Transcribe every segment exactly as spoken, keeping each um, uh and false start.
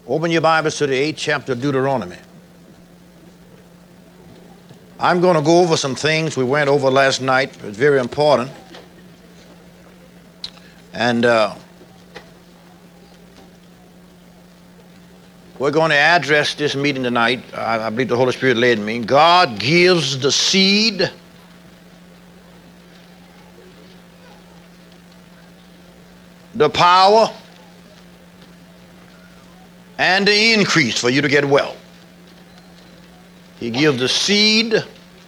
Open your Bibles to the eighth chapter of Deuteronomy. I'm going to go over some things we went over last night. It's very important. And uh, we're going to address this meeting tonight. I, I believe the Holy Spirit led me. God gives the seed, the power, and the increase for you to get wealth. He gives the seed,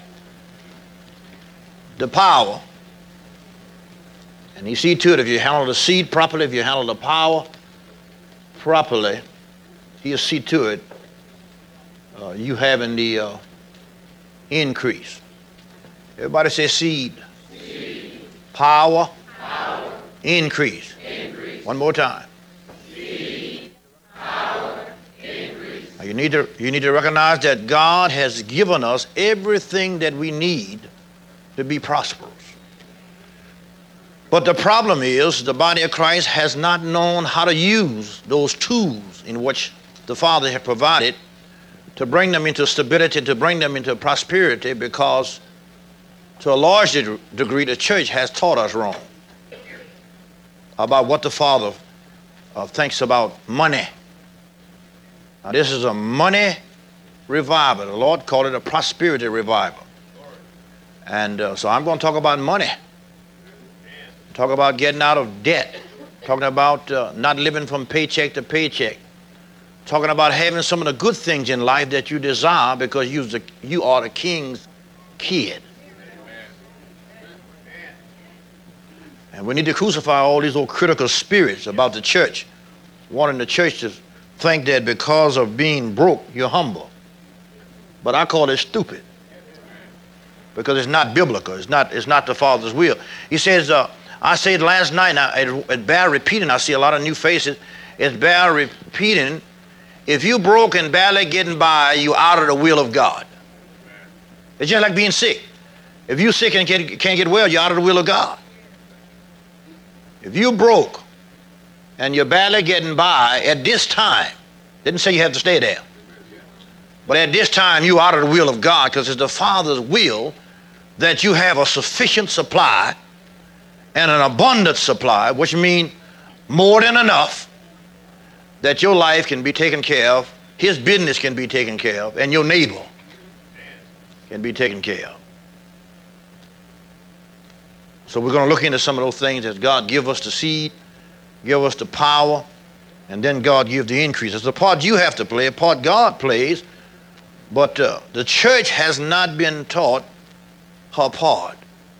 the power, and you see to it, if you handle the seed properly, if you handle the power properly, he'll see to it uh, you having the uh, increase. Everybody say seed, seed. Power, Power. Increase. Increase. One more time. Seed. Power. Increase. Now you need to you need to recognize that God has given us everything that we need to be prosperous. But the problem is the body of Christ has not known how to use those tools in which the Father has provided to bring them into stability, to bring them into prosperity, because to a large degree the church has taught us wrong about what the Father uh, thinks about money. Now this is a money revival. The Lord called it a prosperity revival. And uh, so I'm going to talk about money. Talk about getting out of debt. Talking about uh, not living from paycheck to paycheck. Talking about having some of the good things in life that you desire because you're the, you are the king's kid. And we need to crucify all these old critical spirits about the church, wanting the church to think that because of being broke, you're humble. But I call it stupid, because it's not biblical. It's not, it's not the Father's will. He says, uh, I said last night, now it, it bear repeating. I see a lot of new faces. It's bear repeating. If you broke and barely getting by, you out of the will of God. It's just like being sick. If you're sick and can't, can't get well, you're out of the will of God. If you broke and you're barely getting by at this time, didn't say you have to stay there, but at this time you're out of the will of God, because it's the Father's will that you have a sufficient supply and an abundant supply, which means more than enough that your life can be taken care of, his business can be taken care of, and your neighbor can be taken care of. So we're going to look into some of those things as God give us the seed, give us the power, and then God give the increase. It's a part you have to play, a part God plays, but uh, the church has not been taught her part.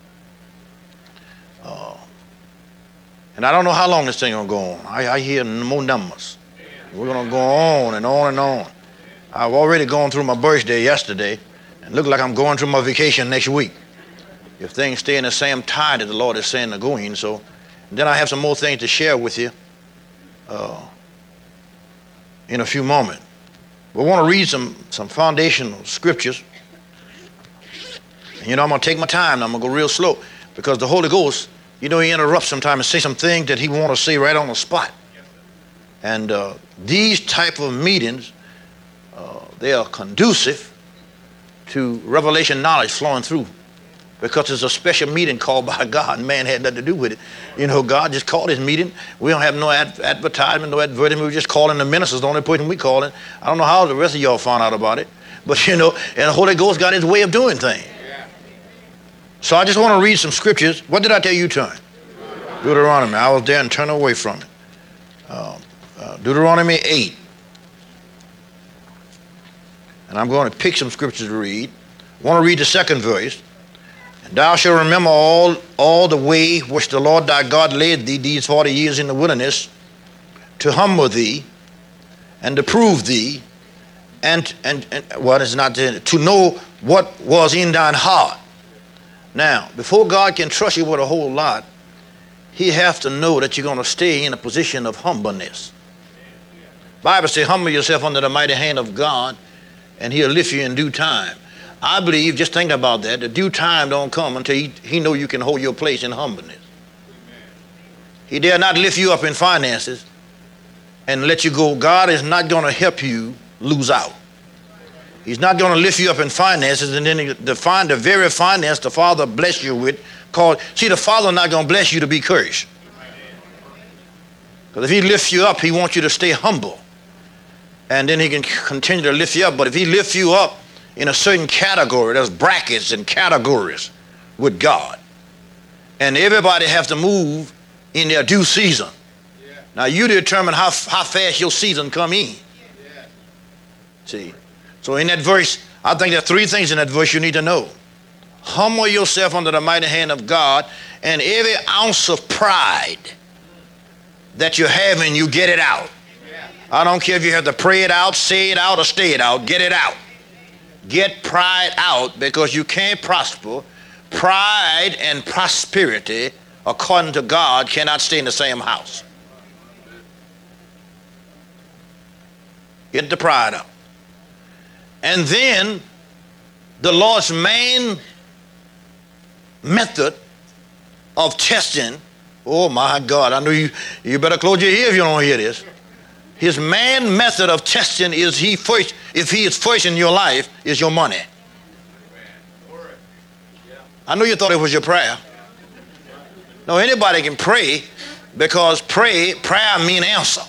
Uh, and I don't know how long this thing going to go on. I, I hear more numbers. We're going to go on and on and on. I've already gone through my birthday yesterday, and look like I'm going through my vacation next week, if things stay in the same tide that the Lord is saying they're going. So, and then I have some more things to share with you uh, in a few moments. We want to read some, some foundational scriptures. And, you know, I'm going to take my time and I'm going to go real slow, because the Holy Ghost, you know, he interrupts sometimes and say some things that he want to say right on the spot. And uh, these type of meetings, uh, they are conducive to revelation knowledge flowing through, because it's a special meeting called by God, and man had nothing to do with it. You know, God just called his meeting. We don't have no ad- advertisement, no advertisement. We're just calling the ministers, the only person we calling. I don't know how the rest of y'all found out about it, but you know, and the Holy Ghost got his way of doing things. So I just want to read some scriptures. What did I tell you to turn? Deuteronomy. Deuteronomy. I was there and turned away from it. Uh, uh, Deuteronomy eight. And I'm going to pick some scriptures to read. I want to read the second verse. And thou shalt remember all, all the way which the Lord thy God led thee these forty years in the wilderness, to humble thee and to prove thee, and, and, and well, it's not to, to know what was in thine heart. Now, before God can trust you with a whole lot, he has to know that you're going to stay in a position of humbleness. Bible says, humble yourself under the mighty hand of God, and he'll lift you in due time. I believe, just think about that, the due time don't come until he, he know you can hold your place in humbleness. He dare not lift you up in finances and let you go, God is not going to help you lose out. He's not going to lift you up in finances and then to find the very finance the Father bless you with. Called, see, the Father not going to bless you to be cursed. Because if he lifts you up, he wants you to stay humble. And then he can continue to lift you up. But if he lifts you up in a certain category, there's brackets and categories with God. And everybody has to move in their due season. Yeah. Now you determine how, how fast your season come in. Yeah. See? So in that verse, I think there are three things in that verse you need to know. Humble yourself under the mighty hand of God, and every ounce of pride that you have in you, get it out. Yeah. I don't care if you have to pray it out, say it out, or stay it out. Get it out. Get pride out, because you can't prosper. Pride and prosperity, according to God, cannot stay in the same house. Get the pride out. And then the Lord's main method of testing, oh my God, I know you, you better close your ear if you don't hear this. His main method of testing is he first, if he is first in your life, is your money. I know you thought it was your prayer. No, anybody can pray, because pray, prayer means answer.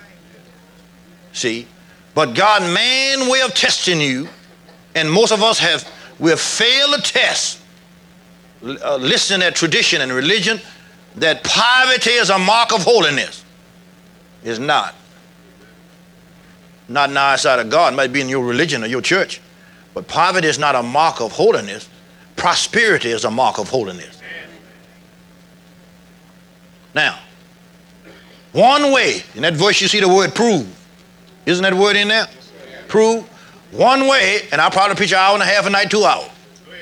See? But God's main way of testing you, and most of us have, we have failed to test, uh, listening at tradition and religion, that poverty is a mark of holiness. It's not. Not in the eyesight of God. It might be in your religion or your church. But poverty is not a mark of holiness. Prosperity is a mark of holiness. Now, one way, in that verse you see the word prove. Isn't that word in there? Prove. One way, and I'll probably preach an hour and a half a night, two hours.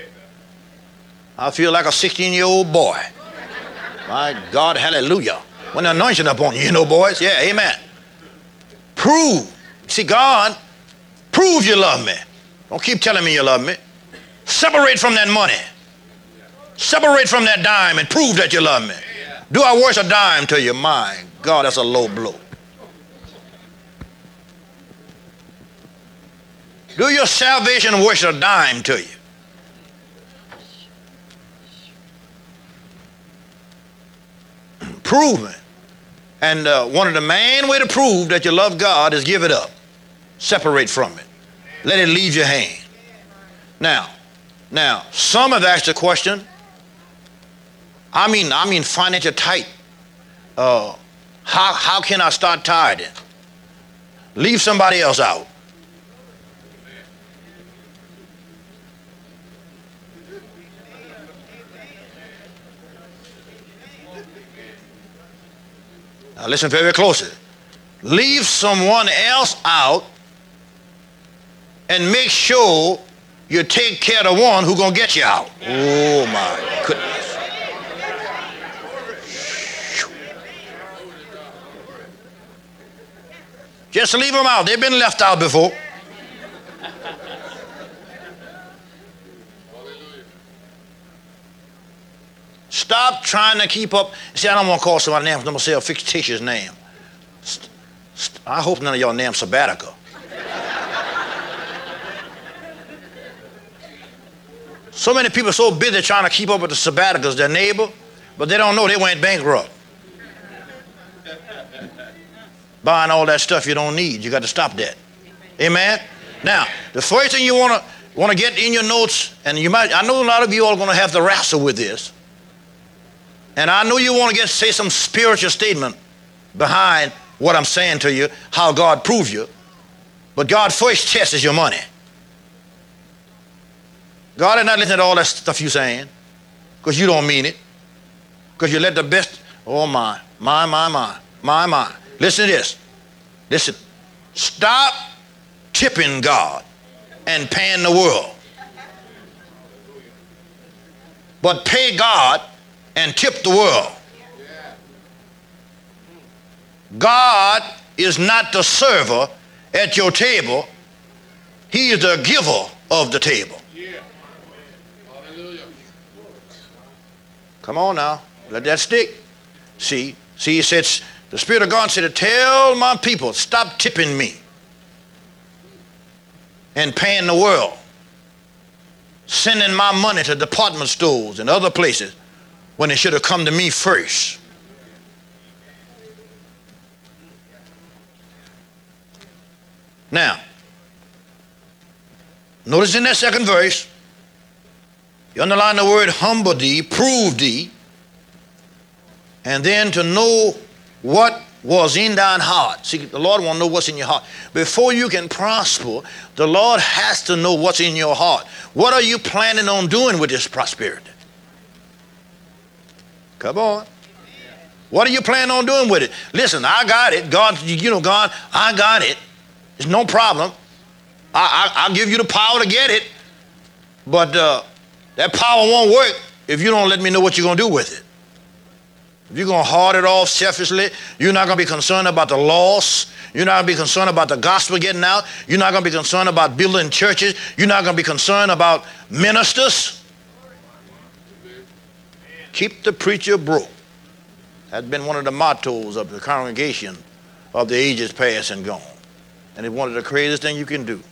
I feel like a sixteen-year-old boy. My God, hallelujah. When the anointing up on you, you know, boys. Yeah, amen. Prove. See, God, prove you love me. Don't keep telling me you love me. Separate from that money. Separate from that dime and prove that you love me. Do I worth a dime to you? My God, that's a low blow. Do your salvation worth a dime to you? Prove it. And uh, one of the main way to prove that you love God is give it up. Separate from it. Let it leave your hand. Now, now, some have asked the question, I mean, I mean financial tight. Uh, how, how can I start tithing? Leave somebody else out. Now listen very closely. Leave someone else out and make sure you take care of the one who's going to get you out. Oh my goodness. Just leave them out. They've been left out before. Stop trying to keep up. See, I don't want to call somebody names. I'm going to say a fictitious name. St- st- I hope none of y'all named Sabbatical. So many people are so busy trying to keep up with the sabbaticals, their neighbor, but they don't know they went bankrupt. Buying all that stuff you don't need. You got to stop that. Amen? Now, the first thing you want to want to get in your notes, and you might, I know a lot of you are going to have to wrestle with this, and I know you want to get say some spiritual statement behind what I'm saying to you, how God proves you, but God first tests your money. God is not listening to all that stuff you're saying, because you don't mean it, because you let the best, oh my, my, my, my, my, my. Listen to this. Listen. Stop tipping God and paying the world. But pay God and tip the world. God is not the server at your table. He is the giver of the table. Come on now. Let that stick. See, see, he says, The Spirit of God said to tell my people, stop tipping me and paying the world, sending my money to department stores and other places when it should have come to me first. Now, notice in that second verse, you underline the word humble thee, prove thee, and then to know what was in thine heart. See, the Lord wants to know what's in your heart. Before you can prosper, the Lord has to know what's in your heart. What are you planning on doing with this prosperity? Come on. What are you planning on doing with it? Listen, I got it. God, you know, God, I got it. It's no problem. I, I, I'll give you the power to get it. But uh, that power won't work if you don't let me know what you're going to do with it. If you're going to hoard it off selfishly, you're not going to be concerned about the loss. You're not going to be concerned about the gospel getting out. You're not going to be concerned about building churches. You're not going to be concerned about ministers. Keep the preacher broke. That's been one of the mottos of the congregation of the ages past and gone. And it's one of the craziest things you can do.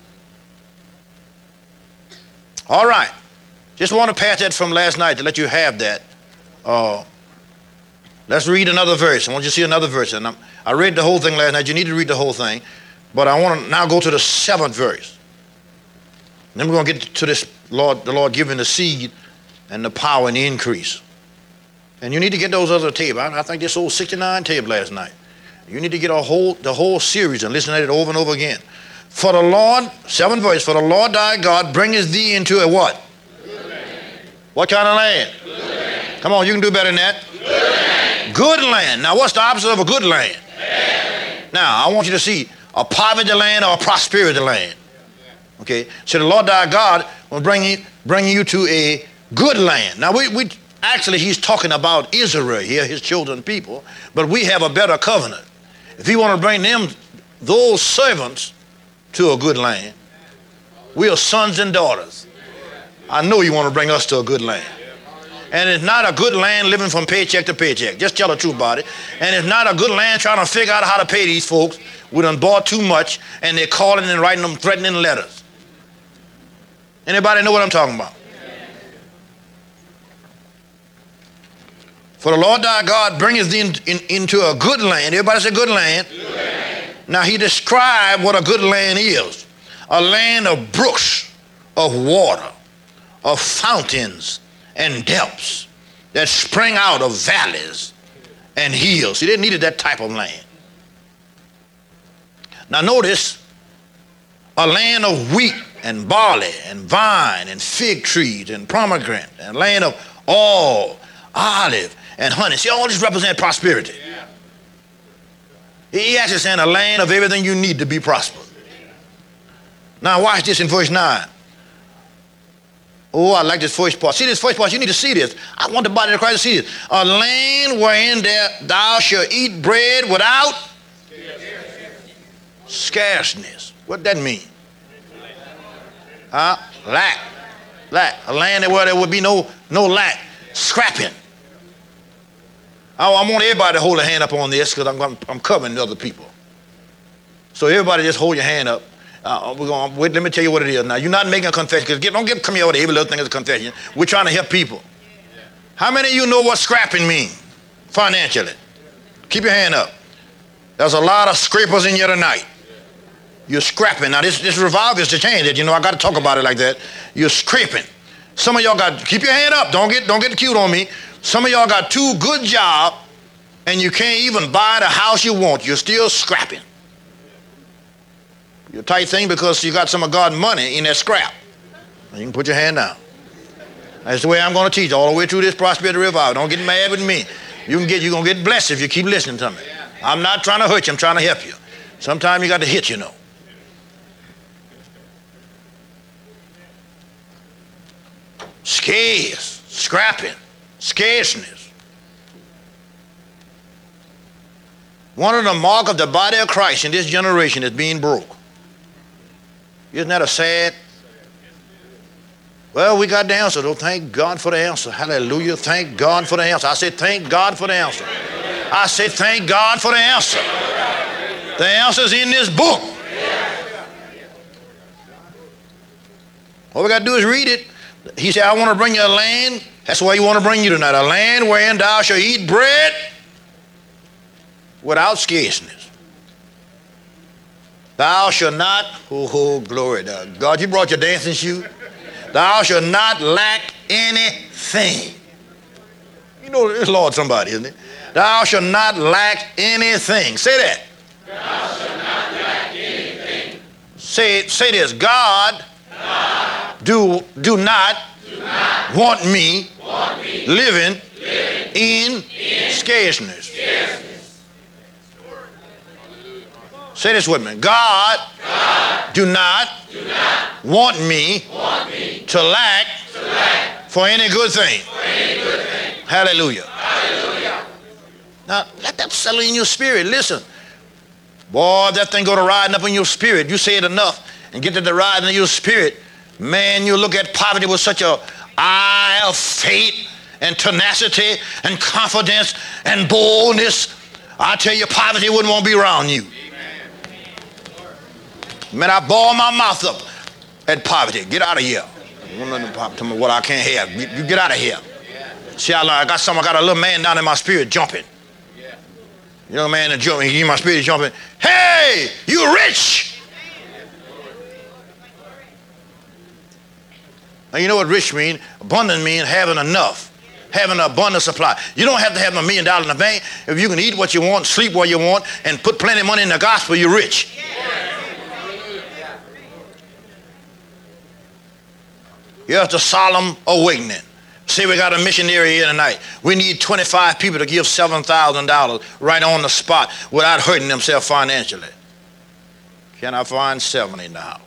All right. Just want to pass that from last night to let you have that. Uh, let's read another verse. I want you to see another verse. And I'm, I read the whole thing last night. You need to read the whole thing. But I want to now go to the seventh verse. And then we're going to get to this Lord, the Lord giving the seed and the power and the increase. And you need to get those other tapes. I, I think they sold sixty-nine tapes last night. You need to get a whole, the whole series and listen to it over and over again. For the Lord, seventh verse, for the Lord thy God bringeth thee into a what? Good land. What kind of land? Good land. Come on, you can do better than that. Good land. Good land. Now, what's the opposite of a good land? Land. Now, I want you to see a poverty land or a prosperity land. Okay? So the Lord thy God will bring you, bring you to a good land. Now, we, we actually, he's talking about Israel here, his children people, but we have a better covenant. If he want to bring them, those servants, to a good land, we are sons and daughters. I know you want to bring us to a good land. And it's not a good land living from paycheck to paycheck. Just tell the truth about it. And it's not a good land trying to figure out how to pay these folks. We done bought too much, and they're calling and writing them threatening letters. Anybody know what I'm talking about? For the Lord thy God bringeth thee in, in, into a good land. Everybody say good land. Good land. Now he described what a good land is. A land of brooks, of water, of fountains and depths that spring out of valleys and hills. See, they needed that type of land. Now notice, a land of wheat and barley and vine and fig trees and pomegranate, and a land of oil, olive, and honey. See, all this represents prosperity. Yeah. He actually saying a land of everything you need to be prosperous. Now watch this in verse nine. Oh, I like this first part. See this first part, you need to see this. I want the body of Christ to see this. A land wherein there, thou shalt eat bread without scarceness. What that mean? Huh? Lack. Lack. A land where there would be no, no lack. Scrapping. I, I want everybody to hold a hand up on this because I'm, I'm, I'm covering other people. So everybody just hold your hand up. Uh, we're going. Wait, let me tell you what it is. Now, you're not making a confession. Cause get, don't get come here with every little thing as a confession. We're trying to help people. How many of you know what scrapping means financially? Keep your hand up. There's a lot of scrapers in here tonight. You're scrapping. Now, this, this revival is to change it. You know, I got to talk about it like that. You're scraping. Some of y'all got, keep your hand up. Don't get, don't get cute on me. Some of y'all got two good jobs and you can't even buy the house you want. You're still scrapping. You're a tight thing because you got some of God's money in that scrap. You can put your hand down. That's the way I'm going to teach all the way through this prosperity revival. Don't get mad with me. You can get, you're going to get blessed if you keep listening to me. I'm not trying to hurt you. I'm trying to help you. Sometimes you got to hit, you know. Scarce, scrapping, scarceness. One of the mark of the body of Christ in this generation is being broke. Isn't that a sad? Well, we got the answer, though. Thank God for the answer. Hallelujah. Thank God for the answer. I said, thank God for the answer. I say thank God for the answer. The answer's in this book. All we got to do is read it. He said, I want to bring you a land. That's why you want to bring you tonight. A land wherein thou shalt eat bread without scarceness. Thou shalt not, oh, oh glory to God. You brought your dancing shoes. Thou shalt not lack anything. You know, it's Lord somebody, isn't it? Thou shalt not lack anything. Say that. Thou shalt not lack anything. Say, say this. God, God do, do not, do not want me, want me living, living in, in scarceness. scarceness. Say this with me. God, God do not, do not want me, want me to lack, to lack for any good thing. for any good thing. Hallelujah. Hallelujah. Now, let that settle in your spirit. Listen. Boy, if that thing go to riding up in your spirit, you say it enough and get to the riding in your spirit, man, you look at poverty with such a eye of faith and tenacity and confidence and boldness. I tell you, poverty wouldn't want to be around you. Man, I ball my mouth up at poverty. Get out of here. Don't let them pop to me what I can't have. You, you get out of here. See, I, I got some. I got a little man down in my spirit jumping. Young man that jumping. He in my spirit jumping. Hey, you rich. Now you know what rich mean? Abundant mean having enough, having an abundant supply. You don't have to have a million dollars in the bank. If you can eat what you want, sleep what you want, and put plenty of money in the gospel, you're rich. Here's the solemn awakening. Say we got a missionary here tonight. We need twenty-five people to give seven thousand dollars right on the spot without hurting themselves financially. Can I find seven in the house?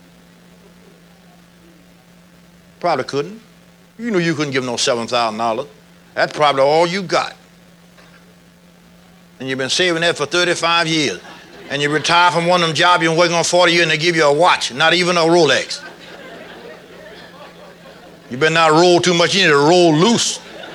Probably couldn't. You know you couldn't give no seven thousand dollars. That's probably all you got. And you've been saving that for thirty-five years. And you retire from one of them jobs you've been working on forty years and they give you a watch, not even a Rolex. You better not roll too much. You need to roll loose.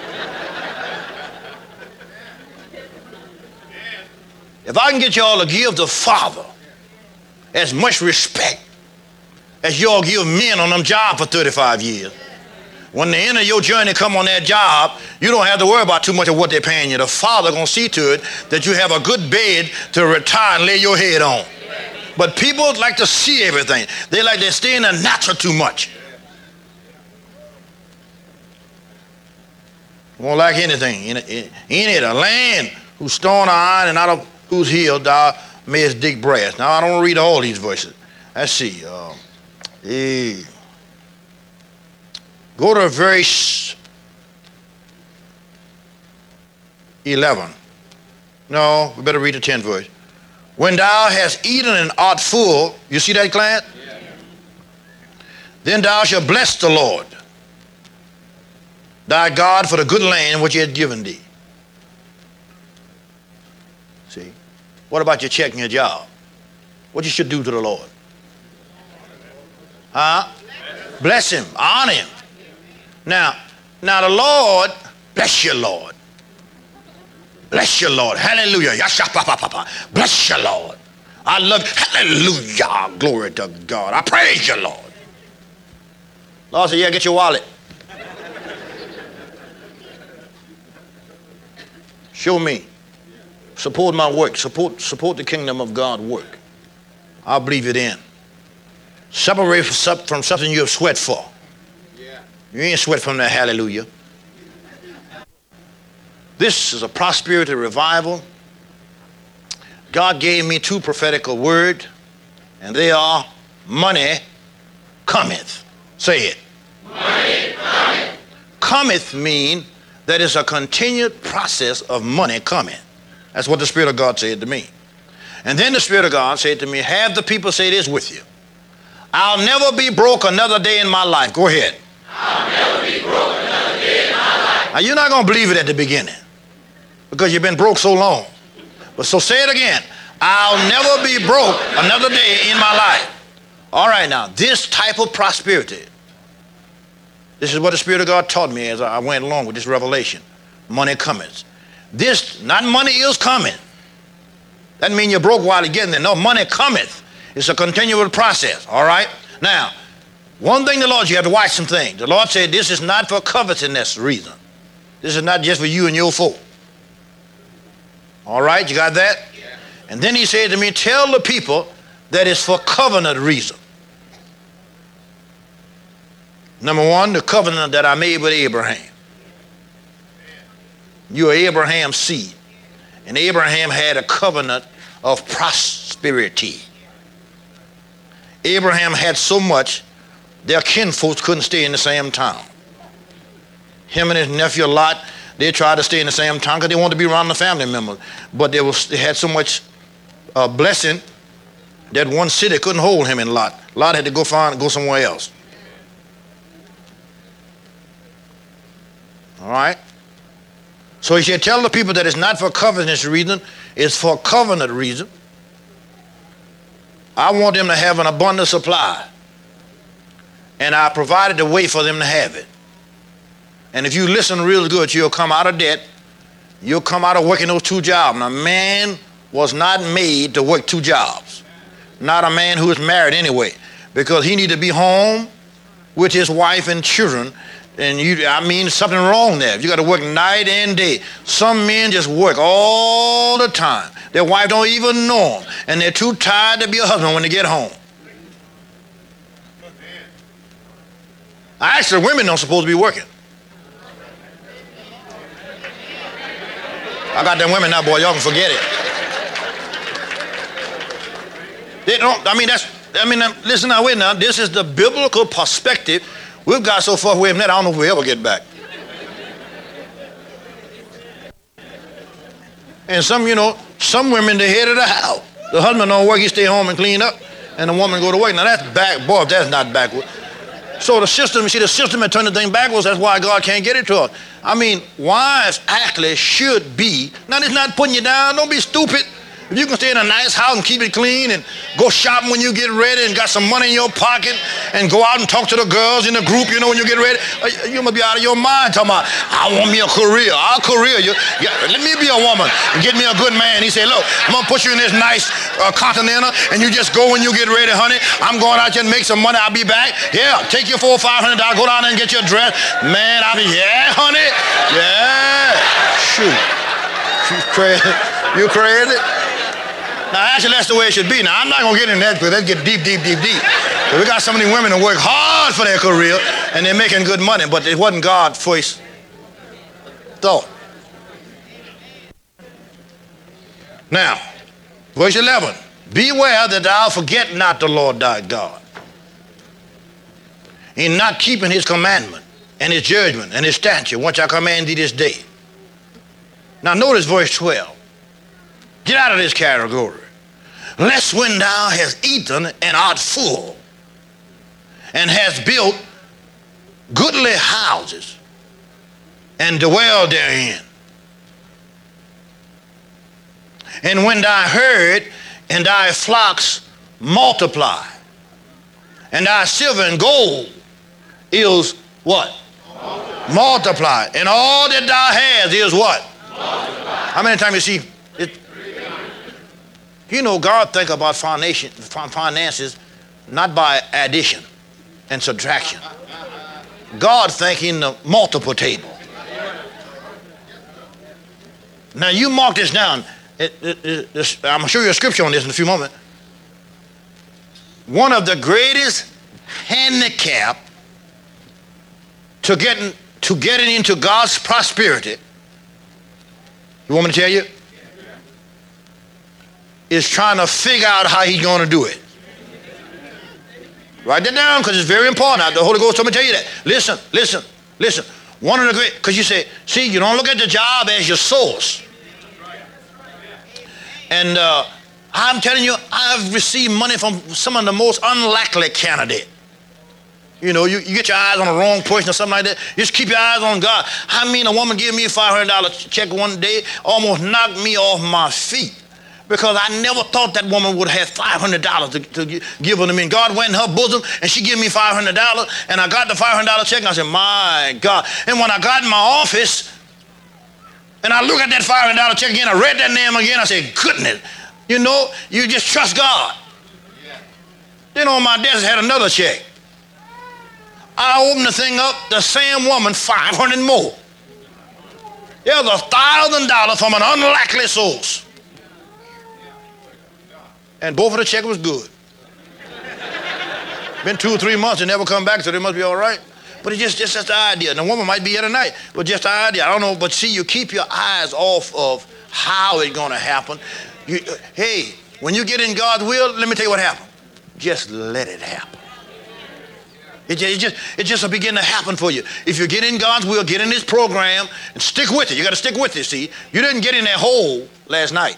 If I can get y'all to give the Father as much respect as y'all give men on them job for thirty-five years, when the end of your journey come on that job, you don't have to worry about too much of what they're paying you. The Father gonna see to it that you have a good bed to retire and lay your head on. But people like to see everything. They like to stay in the natural too much. Won't like anything. In it, in it, a land whose stone are iron and out of whose heel thou mayest dig brass. Now I don't read all these verses. Let's see. Uh, eh. Go to verse eleven. No, we better read the tenth verse. When thou hast eaten and art full, you see that, client? Yeah. Then thou shalt bless the Lord thy God for the good land which he hath given thee. See? What about your check and your job? What you should do to the Lord? Huh? Bless him. Honor him. Now, now the Lord, bless you, Lord. Bless you, Lord. Hallelujah. Bless you, Lord. I love you. Hallelujah. Glory to God. I praise you, Lord. Lord said, yeah, get your wallet. Show me. Support my work. Support, support the kingdom of God work. I'll believe it in. Separate from something you have sweat for. Yeah. You ain't sweat from that hallelujah. This is a prosperity revival. God gave me two prophetic words, and they are money cometh. Say it. Money cometh. Cometh mean that it's a continued process of money coming. That's what the Spirit of God said to me. And then the Spirit of God said to me, have the people say this with you. I'll never be broke another day in my life. Go ahead. I'll never be broke another day in my life. Now you're not going to believe it at the beginning because you've been broke so long. But so say it again. I'll never be broke another day in my life. All right, now this type of prosperity, this is what the Spirit of God taught me as I went along with this revelation. Money cometh. This, not money is coming. That means you're broke while you're getting there. No, money cometh. It's a continual process, all right? Now, one thing the Lord, you have to watch some things. The Lord said this is not for covetousness reason. This is not just for you and your folk. All right, you got that? Yeah. And then he said to me, tell the people that it's for covenant reason. Number one, the covenant that I made with Abraham. You are Abraham's seed. And Abraham had a covenant of prosperity. Abraham had so much, their kinfolks couldn't stay in the same town. Him and his nephew Lot, they tried to stay in the same town because they wanted to be around the family members. But they, was, they had so much uh, blessing that one city couldn't hold him and Lot. Lot had to go find, go somewhere else. All right? So he said, tell the people that it's not for covetousness reason, it's for covenant reason. I want them to have an abundant supply. And I provided the way for them to have it. And if you listen real good, you'll come out of debt. You'll come out of working those two jobs. Now, man was not made to work two jobs. Not a man who is married anyway. Because he need to be home with his wife and children. And you, I mean, something wrong there. You got to work night and day. Some men just work all the time. Their wife don't even know them. And they're too tired to be a husband when they get home. Actually, women don't supposed to be working. I got them women now, boy. Y'all can forget it. They don't, I mean, that's, I mean, listen now, wait now. This is the biblical perspective. We've got so far away from that, I don't know if we'll ever get back. And some, you know, some women, the head of the house. The husband don't work, he stay home and clean up, and the woman go to work. Now that's back, boy, that's not backward. So the system, you see, the system had turned the thing backwards. That's why God can't get it to us. I mean, wives actually should be, now it's not putting you down, don't be stupid. If you can stay in a nice house and keep it clean and go shopping when you get ready and got some money in your pocket and go out and talk to the girls in the group, you know, when you get ready, you must be out of your mind talking about, I want me a career, our career. You, you, let me be a woman and get me a good man. He said, look, I'm going to put you in this nice uh, Continental and you just go when you get ready, honey. I'm going out here and make some money. I'll be back. Yeah, take your four or five hundred dollars, go down there and get your dress. Man, I'll be, yeah, honey. Yeah. Shoot. You crazy? You crazy? Now, actually, that's the way it should be. Now, I'm not going to get in that because that get deep, deep, deep, deep. But we got so many women that work hard for their career, and they're making good money, but it wasn't God's first thought. Now, verse eleven. Beware that thou forget not the Lord thy God, in not keeping his commandment and his judgment and his statute, which I command thee this day. Now, notice verse twelve. Get out of this category. Lest when thou hast eaten and art full, and hast built goodly houses, and dwell therein, and when thy herd and thy flocks multiply, and thy silver and gold is what? Multiply. Multiply. And all that thou hast is what? Multiply. How many times you see it? You know, God think about finances not by addition and subtraction. God think in the multiple table. Now you mark this down. It, it, it, this, I'm going to show you a scripture on this in a few moments. One of the greatest handicap to getting, to getting into God's prosperity, you want me to tell you? Is trying to figure out how he's going to do it. Write that down because it's very important. The Holy Ghost told me to tell you that. Listen, listen, listen. One of the great, because you say, see, you don't look at the job as your source. And uh, I'm telling you, I've received money from some of the most unlikely candidates. You know, you, you get your eyes on the wrong person or something like that. Just keep your eyes on God. I mean, a woman gave me a five hundred dollars check one day, almost knocked me off my feet. Because I never thought that woman would have five hundred dollars to, to give her to me. And God went in her bosom and she gave me five hundred dollars and I got the five hundred dollars check and I said, my God. And when I got in my office, And I look at that five hundred dollar check again. I read that name again. I said, goodness, you know, you just trust God. Then on my desk I had another check. I opened the thing up, the same woman, five hundred more. There's a thousand dollars from an unlikely source. And both of the check was good. Been two or three months and never come back, so they must be all right. But it's just, just, just the idea. And the woman might be here tonight, but just the idea. I don't know, but see, you keep your eyes off of how it's going to happen. You, uh, hey, when you get in God's will, let me tell you what happened. Just let it happen. It just, it just, it just will begin to happen for you. If you get in God's will, get in His program, and stick with it. You got to stick with it, see. You didn't get in that hole last night.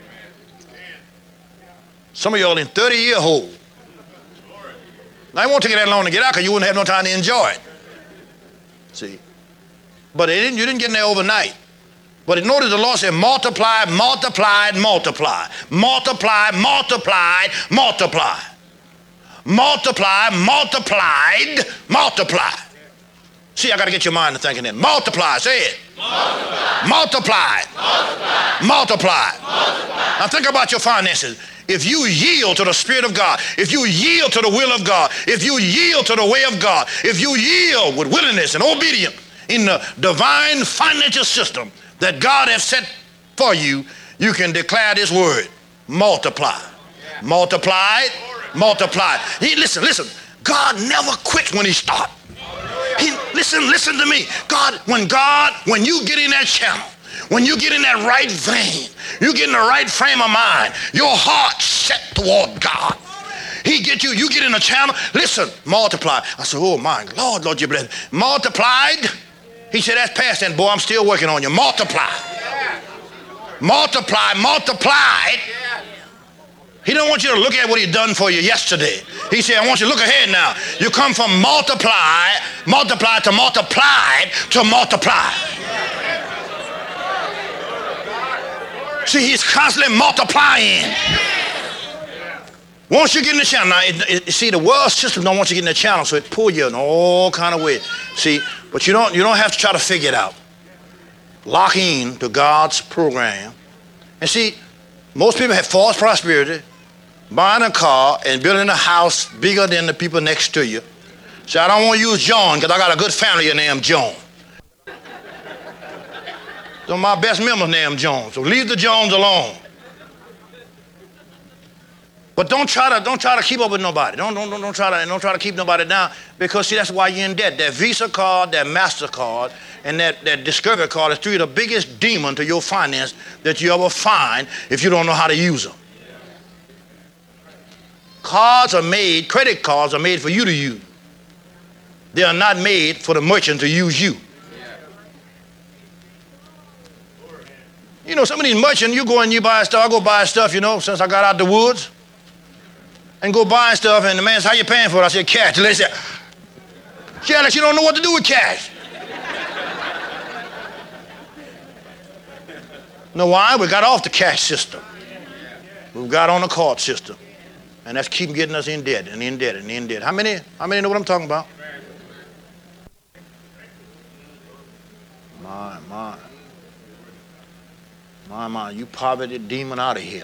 Some of y'all in thirty-year hole. Now, it won't take you that long to get out because you wouldn't have no time to enjoy it. See? But it didn't, you didn't get in there overnight. But notice the Lord said, multiply, multiply, multiply. Multiply, multiplied, multiply. Multiply, multiplied, multiply. See, I got to get your mind to thinking that. Multiply, say it. Multiply. Multiply. Multiply. Multiply. Multiply. Now think about your finances. If you yield to the Spirit of God, if you yield to the will of God, if you yield to the way of God, if you yield with willingness and obedience in the divine financial system that God has set for you, you can declare this word, multiply. Multiplied, multiplied. He, listen, listen, God never quits when He starts. He, listen, listen to me. God, when God, when you get in that channel, when you get in that right vein, you get in the right frame of mind, your heart set toward God. He get you, you get in a channel, listen, multiply. I said, oh my Lord, Lord, you bless. Multiplied. He said, that's past then, boy, I'm still working on you. Multiply. Multiply, multiplied. He don't want you to look at what He done for you yesterday. He said, I want you to look ahead now. You come from multiply, multiply to multiplied to multiply. See, He's constantly multiplying. Once you get in the channel, now, it, it, see, the world system don't want you to get in the channel, so it pull you in all kind of ways. See, but you don't, you don't have to try to figure it out. Lock in to God's program. And see, most people have false prosperity, buying a car and building a house bigger than the people next to you. So I don't want to use John because I got a good family named John. So my best member's named John. So leave the Jones alone. But don't try to don't try to keep up with nobody. Don't don't don't, don't try to don't try to keep nobody down, because see, that's why you're in debt. That Visa card, that MasterCard, and that, that Discovery card is three of the biggest demons to your finance that you ever find if you don't know how to use them. Cards are made, credit cards are made for you to use. They are not made for the merchant to use you. You know, some of these merchants, you go and you buy stuff. I go buy stuff, you know, since I got out the woods. And go buy stuff, and the man says, how you paying for it? I said, cash. They said, yeah, like you don't know what to do with cash. Know why? We got off the cash system. We got on the card system. And that's keep getting us in debt and in debt and in debt. How many, how many know what I'm talking about? My, my. My, my, you poverty demon out of here.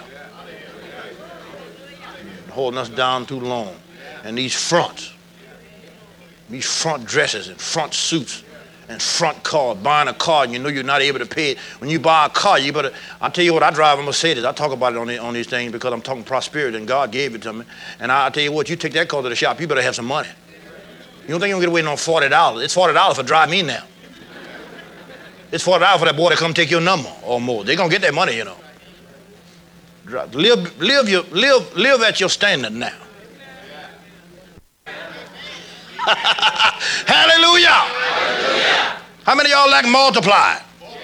Holding us down too long. And these fronts, these front dresses and front suits and front cars, buying a car and you know you're not able to pay it. When you buy a car, you better, I'll tell you what, I drive a Mercedes. I talk about it on, the, on these things because I'm talking prosperity and God gave it to me. And I'll tell you what, you take that car to the shop, you better have some money. You don't think you're going to get away on forty dollars. It's forty dollars for drive me now. It's forty dollars for that boy to come take your number or more. They're going to get that money, you know. Live, live, your, live, live at your standard now. Hallelujah. Hallelujah. How many of y'all like multiply?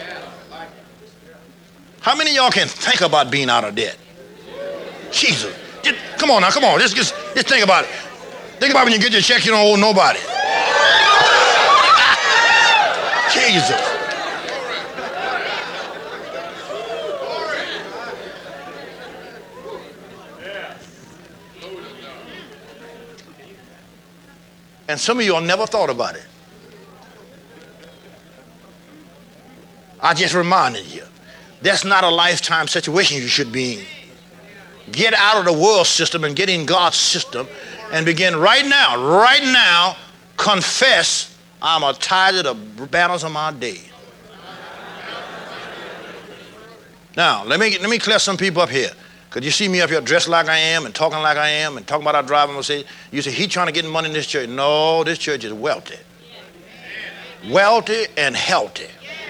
How many of y'all can think about being out of debt? Jesus. Just, come on now, come on. Just, just, just think about it. Think about when you get your check, you don't owe nobody. Jesus. And some of y'all never thought about it. I just reminded you, that's not a lifetime situation you should be in. Get out of the world system and get in God's system and begin right now, right now, confess, I'm a tired of the battles of my day. Now, let me, let me clear some people up here. Because you see me up here dressed like I am and talking like I am and talking about our driving Mercedes. You say, he trying to get money in this church. No, this church is wealthy. Wealthy and healthy.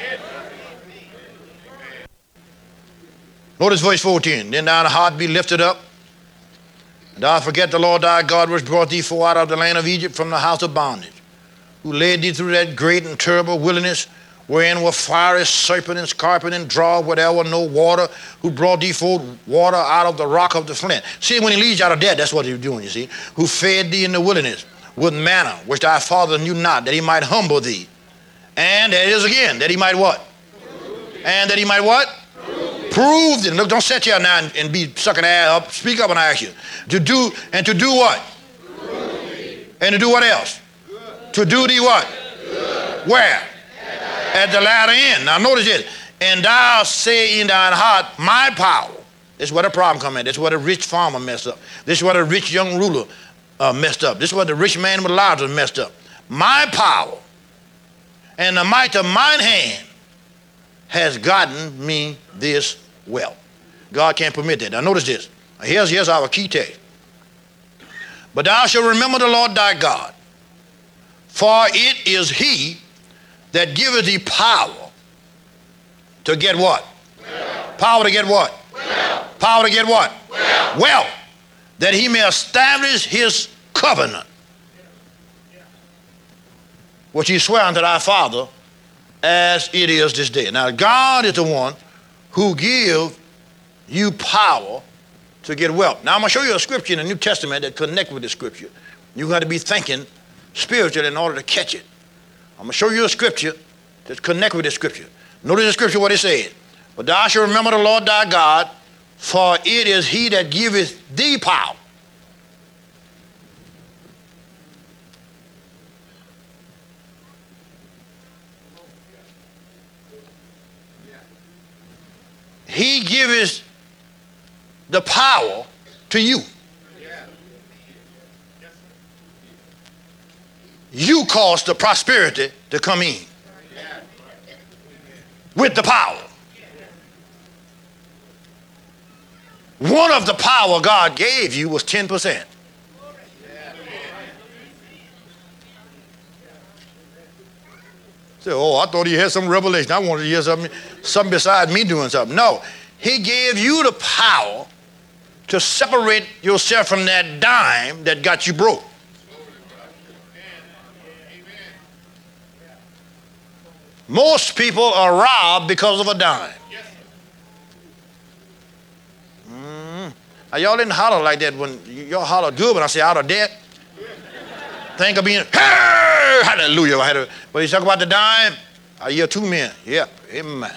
Notice verse fourteen. Then thine heart be lifted up, and thou forget the Lord thy God which brought thee forth out of the land of Egypt from the house of bondage, who led thee through that great and terrible wilderness, wherein were fiery serpent and scorpion and draw whatever no water, who brought thee forth water out of the rock of the flint. See, when he leads you out of death, that's what he's doing, you see. Who fed thee in the wilderness with manna, which thy father knew not, that he might humble thee. And there it is again, that he might what? And that he might what? Prove thee. Look, don't sit here now and, and be sucking ass up. Speak up and I ask you. To do, and to do what? And to do what else? To do thee what? Where? At the latter end. Now notice this. And thou say in thine heart, my power. This is where the problem comes in. This is where the rich farmer messed up. This is where the rich young ruler uh, messed up. This is where the rich man with Lazarus messed up. My power and the might of mine hand has gotten me this wealth. God can't permit that. Now notice this. Here's, here's our key text. But thou shalt remember the Lord thy God, for it is he that giveth thee power to get what? Wealth. Power to get what? Wealth. Power to get what? Wealth. Wealth. That he may establish his covenant, which he sware unto thy father, as it is this day. Now God is the one who gives you power to get wealth. Now I'm going to show you a scripture in the New Testament that connects with the scripture. You got to be thinking spiritual in order to catch it. I'm going to show you a scripture that connects with the scripture. Notice the scripture what it said. But thou shalt remember the Lord thy God, for it is he that giveth thee power. He giveth the power to you. You cause the prosperity to come in with the power. One of the power God gave you was ten percent. Say, oh, I thought he had some revelation. I wanted to hear something, something besides me doing something. No, he gave you the power to separate yourself from that dime that got you broke. Most people are robbed because of a dime. Mm. Now, y'all didn't holler like that when y'all holler good when I say out of debt. Think of being, hey, hallelujah. I had to, but you talk about the dime, I hear two men. Yeah, amen.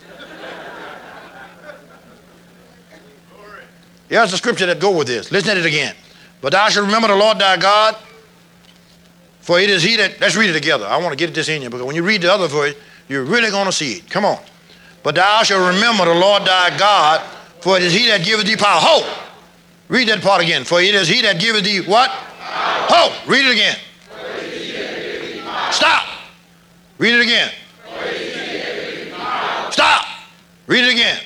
Here's the scripture that go with this. Listen to it again. But thou shalt remember the Lord thy God, for it is he that, let's read it together. I want to get this in you because when you read the other verse, you're really going to see it. Come on. But thou shalt remember the Lord thy God, for it is he that giveth thee power. Ho! Read that part again. For it is he that giveth thee what? Power. Ho! Read it again. Stop. Read it again. Stop. Read it again.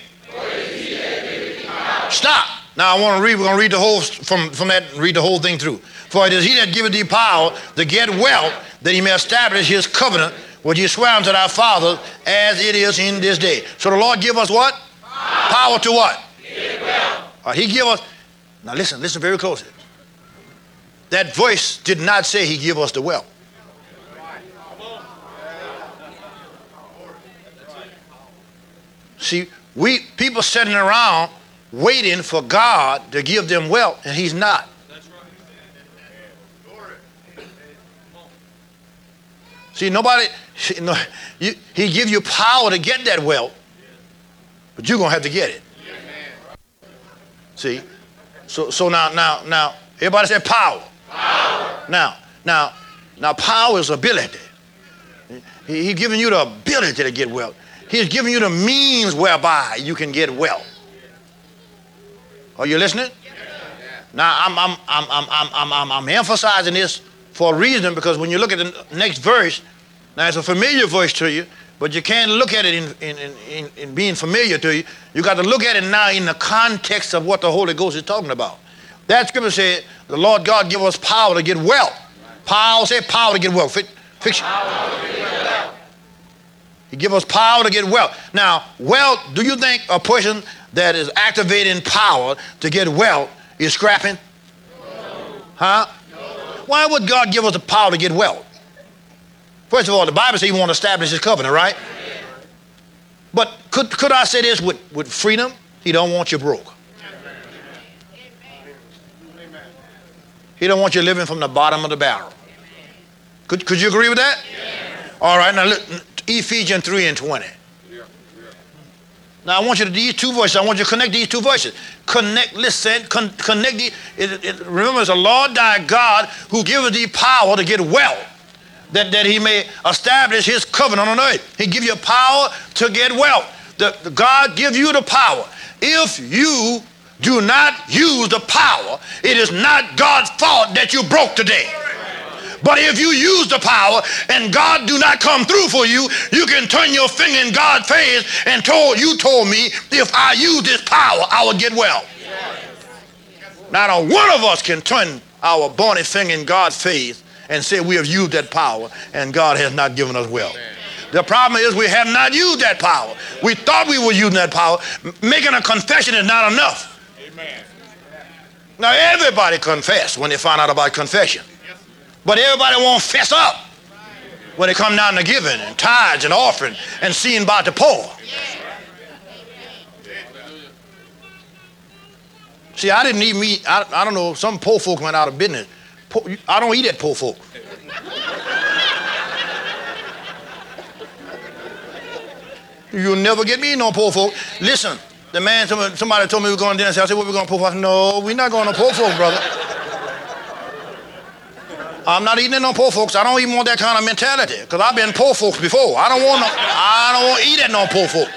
Stop. Now I want to read, we're going to read the whole, from, from that, read the whole thing through. For it is he that giveth thee power to get wealth, that he may establish his covenant, which he sware unto thy fathers, as it is in this day. So the Lord give us what? Power, power to what? Get wealth. Uh, he give us, now listen, listen very closely. That voice did not say he give us the wealth. See, we people sitting around waiting for God to give them wealth, and he's not. See, nobody, you know, you, he give you power to get that wealth, but you're going to have to get it. See, so so now, now, now, everybody said power. Power. Now, now, now, power is ability. He, he giving you the ability to get wealth. He's giving you the means whereby you can get wealth. Are you listening? Now, I'm, I'm, I'm, I'm, I'm, I'm, I'm, I'm emphasizing this for a reason, because when you look at the next verse, now it's a familiar verse to you, but you can't look at it in, in, in, in being familiar to you. You got to look at it now in the context of what the Holy Ghost is talking about. That scripture said, the Lord God give us power to get wealth. Power, say power to get wealth. Fix it. He give us power to get wealth. Now, wealth, do you think a person that is activating power to get wealth is scrapping? No. Huh? No. Why would God give us the power to get wealth? First of all, the Bible says he wants to establish his covenant, right? Amen. But could, could I say this with, with freedom? He don't want you broke. Amen. He don't want you living from the bottom of the barrel. Could, could you agree with that? Yes. All right, now look, Ephesians three and twenty. Now I want you to, these two verses, I want you to connect these two verses. Connect, listen, con, connect the, it, it, remember it's the Lord thy God who giveth thee power to get wealth, that, that he may establish his covenant on earth. He give you power to get wealth. The, the God give you the power. If you do not use the power, it is not God's fault that you broke today. But if you use the power and God do not come through for you, you can turn your finger in God's face and told you told me if I use this power, I will get well. Not a one of us can turn our bony finger in God's face and say we have used that power and God has not given us wealth. The problem is we have not used that power. We thought we were using that power. Making a confession is not enough. Amen. Now everybody confess when they find out about confession. But everybody won't fess up when they come down to giving and tithes and offering and seeing about the poor. See, I didn't even eat, I, I don't know, some poor folk went out of business. Poor, I don't eat at poor folk. You'll never get me no poor folk. Listen, the man, somebody told me we were going to dinner. I said, what we going to poor folk? I said, no, we're not going to poor folk, brother. I'm not eating it no poor folks. I don't even want that kind of mentality, because I've been poor folks before. I don't want no, I don't want to eat at no poor folk.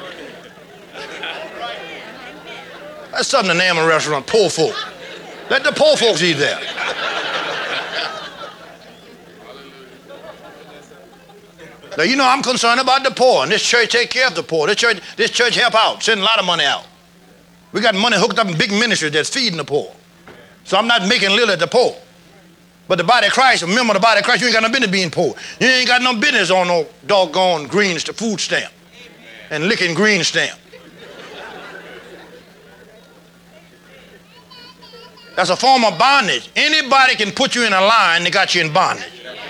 That's something to name a restaurant, poor folk. Let the poor folks eat there. Now, you know, I'm concerned about the poor, and this church take care of the poor. This church, this church help out, send a lot of money out. We got money hooked up in big ministries that's feeding the poor. So I'm not making little at the poor. But the body of Christ, a member of the body of Christ, you ain't got no business being poor. You ain't got no business on no doggone green food stamp and licking green stamp. That's a form of bondage. Anybody can put you in a line, they got you in bondage.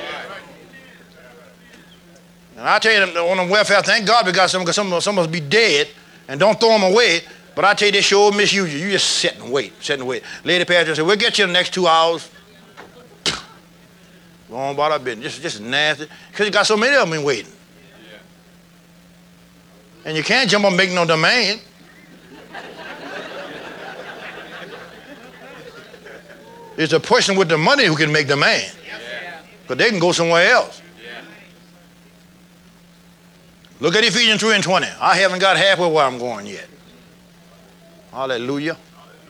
And I tell you, on the welfare, thank God we got some, because some, some of us be dead, and don't throw them away. But I tell you, they sure misuse you. You just sit and wait, sit and wait. Lady pastor said, we'll get you in the next two hours. Go on about our business. Just, just nasty. Because you got so many of them in waiting. Yeah. And you can't jump on making no demand. It's a person with the money who can make demand. Because they can go somewhere else. Yeah. Look at Ephesians three and twenty. I haven't got halfway where I'm going yet. Hallelujah.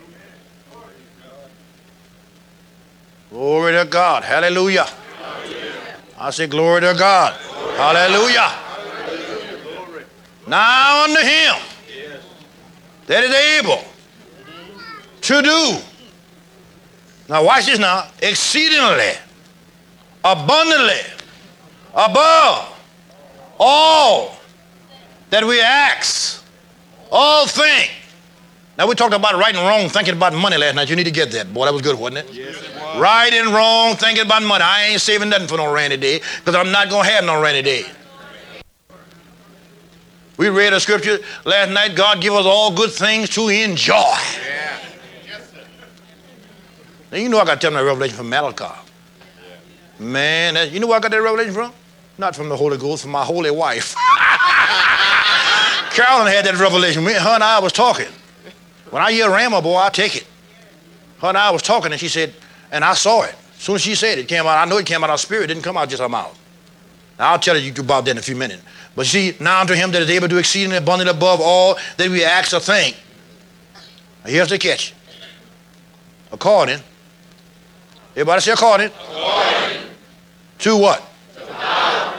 Glory to God. Hallelujah. I say glory to God. Glory. Hallelujah. Hallelujah. Now unto him yes. that is able to do. Now watch this now. Exceedingly, abundantly, above all that we ask, all things. Now we talked about right and wrong, thinking about money last night. You need to get that. Boy, that was good, wasn't it? Yes, it was. Right and wrong, thinking about money. I ain't saving nothing for no rainy day, because I'm not going to have no rainy day. We read a scripture last night. God give us all good things to enjoy. Yeah. Yes, sir. Now, you know I got to tell them that revelation from Malachi. Yeah. Man, that, you know where I got that revelation from? Not from the Holy Ghost, from my holy wife. Carolyn had that revelation. Me, her and I was talking. When I hear Rama, boy, I take it. Her and I was talking, and she said, and I saw it. As soon as she said it, it came out. I know it came out of her spirit. It didn't come out just her mouth. Now, I'll tell you about that in a few minutes. But see, now unto him that is able to do exceedingly abundantly above all that we ask or think. Now here's the catch. According. Everybody say according. According. To what? The power.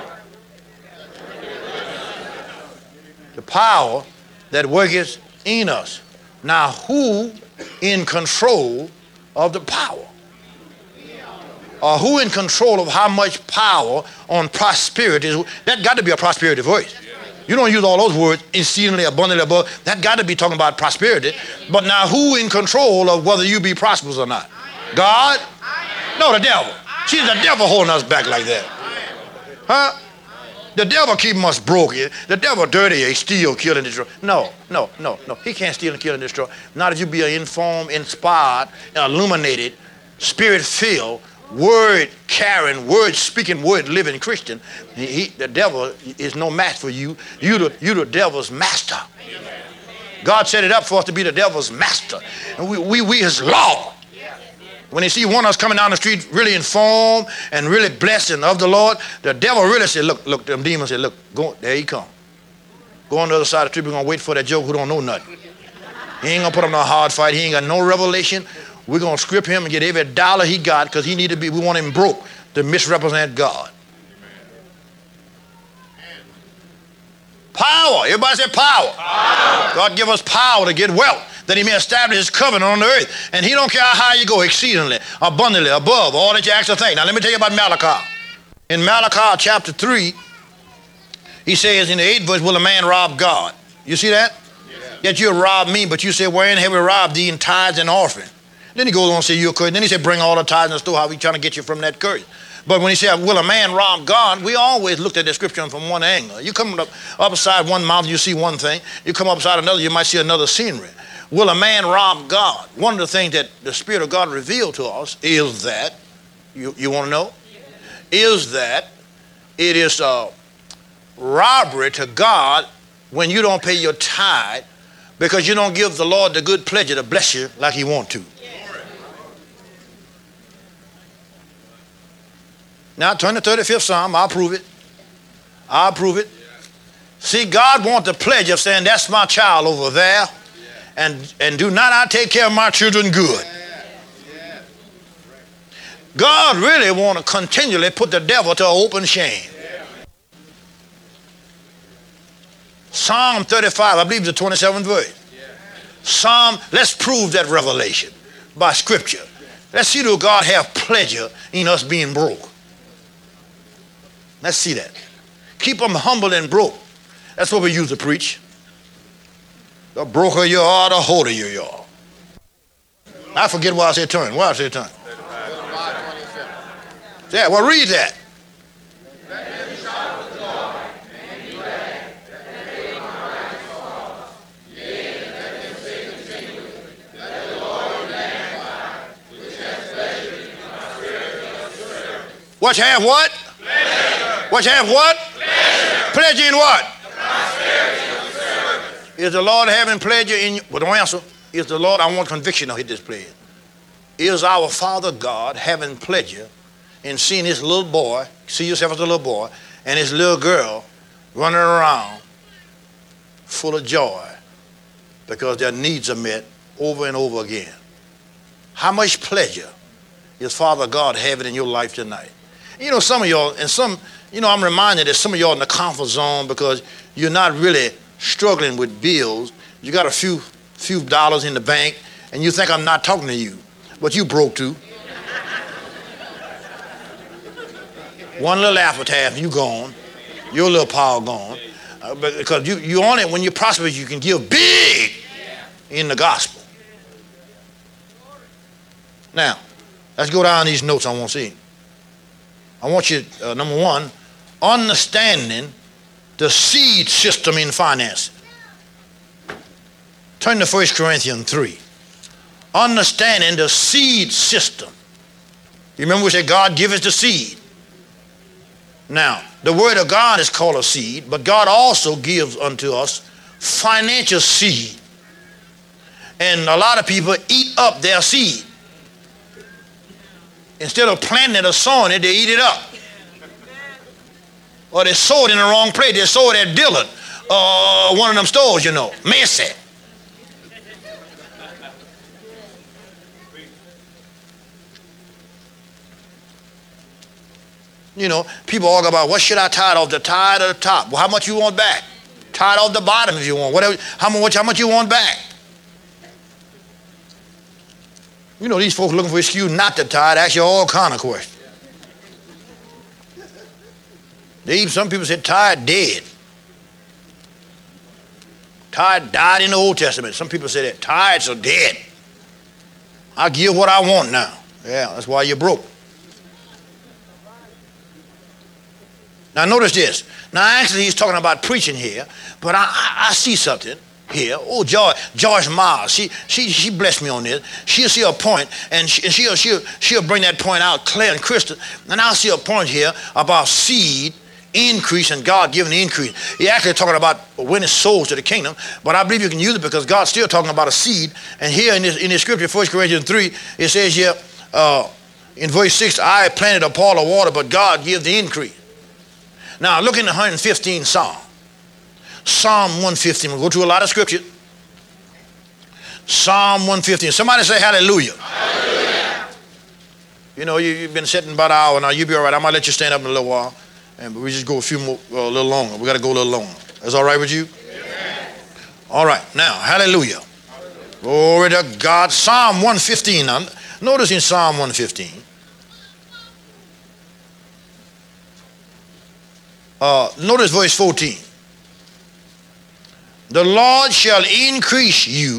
The power that worketh in us. Now who in control of the power? Or who in control of how much power on prosperity? That got to be a prosperity voice. You don't use all those words, exceedingly abundantly above. That got to be talking about prosperity. But now who in control of whether you be prosperous or not? God? No, the devil. See, the devil holding us back like that. Huh? The devil keeping us broke. The devil dirty, he steal, kill, and destroy. No, no, no, no. He can't steal and kill and destroy. Not if you be an informed, inspired, illuminated, spirit-filled, word-carrying, word-speaking, word-living Christian. He, he, the devil is no match for you. You the, you the devil's master. God set it up for us to be the devil's master. And we, we, we his law. When they see one of us coming down the street really informed and really blessed and of the Lord, the devil really said, look, look, them demons said, look, go, there he come. Go on the other side of the street, we're going to wait for that joke who don't know nothing. He ain't going to put up no hard fight. He ain't got no revelation. We're going to script him and get every dollar he got because he need to be, we want him broke to misrepresent God. Power. Everybody say power. Power. God give us power to get wealth, that he may establish his covenant on the earth. And he don't care how high you go, exceedingly, abundantly, above all that you ask or think. Now let me tell you about Malachi. In Malachi chapter three, he says in the eighth verse, will a man rob God? You see that? Yeah. Yet you'll rob me, but you say, wherein have we robbed thee in tithes and offering? Then he goes on to say, you're cursed. Then he said, bring all the tithes and store. How he trying to get you from that curse? But when he said, will a man rob God? We always looked at the scripture from one angle. You come up upside one mountain, you see one thing. You come upside another, you might see another scenery. Will a man rob God? One of the things that the Spirit of God revealed to us is that, you, you want to know? Is that it is a robbery to God when you don't pay your tithe because you don't give the Lord the good pleasure to bless you like he want to. Now turn to thirty-fifth Psalm, I'll prove it. I'll prove it. See, God wants the pleasure of saying, that's my child over there. And, and do not I take care of my children good. God really want to continually put the devil to open shame. Psalm thirty-five, I believe the twenty-seventh verse. Psalm, let's prove that revelation by scripture. Let's see, do God have pleasure in us being broke? Let's see that. Keep them humble and broke. That's what we use to preach. The broker you are, the holder you are. I forget why I said turn. Why I said turn? Yeah, well, read that. What you have what? Pleasure. What you have what? Pleasure. Pleasure in what? Is the Lord having pleasure in you? Well, don't answer. Is the Lord, I want conviction of his pleasure. Is our Father God having pleasure in seeing his little boy, see yourself as a little boy, and his little girl running around full of joy because their needs are met over and over again? How much pleasure is Father God having in your life tonight? You know, some of y'all, and some, you know, I'm reminded that some of y'all in the comfort zone because you're not really struggling with bills. You got a few few dollars in the bank, and you think I'm not talking to you, but you broke too. One little appetite, you gone. Your little power gone. Uh, because you, you on it, when you prosper, you can give big in the gospel. Now, let's go down these notes I want to see. I want you, uh, number one, understanding the seed system in finance. Turn to First Corinthians three. Understanding the seed system. You remember we said God gives us the seed. Now, the word of God is called a seed, but God also gives unto us financial seed. And a lot of people eat up their seed. Instead of planting it or sowing it, they eat it up. Or they sold in the wrong place. They sold at Dillard, uh, one of them stores, you know, Macy. You know, people argue about what should I tie it off, the tie or the top? Well, how much you want back? Tie it off the bottom if you want. Whatever. How much? How much you want back? You know, these folks looking for excuse not to tie it. Ask you all kind of questions. They even, some people said tired dead. Tired died in the Old Testament. Some people say that tired so dead. I give what I want now. Yeah, that's why you're broke. Now notice this. Now actually he's talking about preaching here, but I, I, I see something here. Oh, Joyce, Joyce Miles, she she she blessed me on this. She'll see a point, and, she, and she'll she'll she'll bring that point out clear and crystal. And I'll see a point here about seed increase and God giving the increase. He's actually talking about winning souls to the kingdom, but I believe you can use it because God's still talking about a seed. And here in this in this scripture, First Corinthians three, it says here uh, in verse six, I planted a Paul of water, but God gives the increase. Now look in the one hundred fifteenth Psalm. Psalm one fifteen. We'll go to a lot of scripture. Psalm one fifteen. Somebody say hallelujah. Hallelujah. You know, you, you've been sitting about an hour now. You'll be all right. I might let you stand up in a little while. And we just go a few more, uh, a little longer. We got to go a little longer. That's all right with you? Amen. All right. Now, hallelujah. Hallelujah. Glory to God. Psalm one fifteen. Now, notice in Psalm one fifteen. Uh, notice verse fourteen. The Lord shall increase you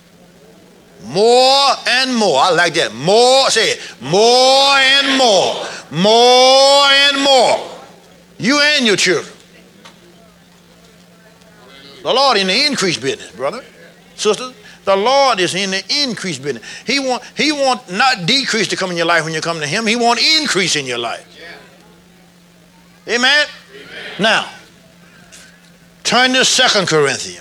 more and more. I like that. More, say it. More and more. More and more. You and your children. The Lord in the increase business, brother, sisters. The Lord is in the increase business. He want, he want not decrease to come in your life when you come to him. He want increase in your life. Yeah. Amen? Amen? Now, turn to Second Corinthians.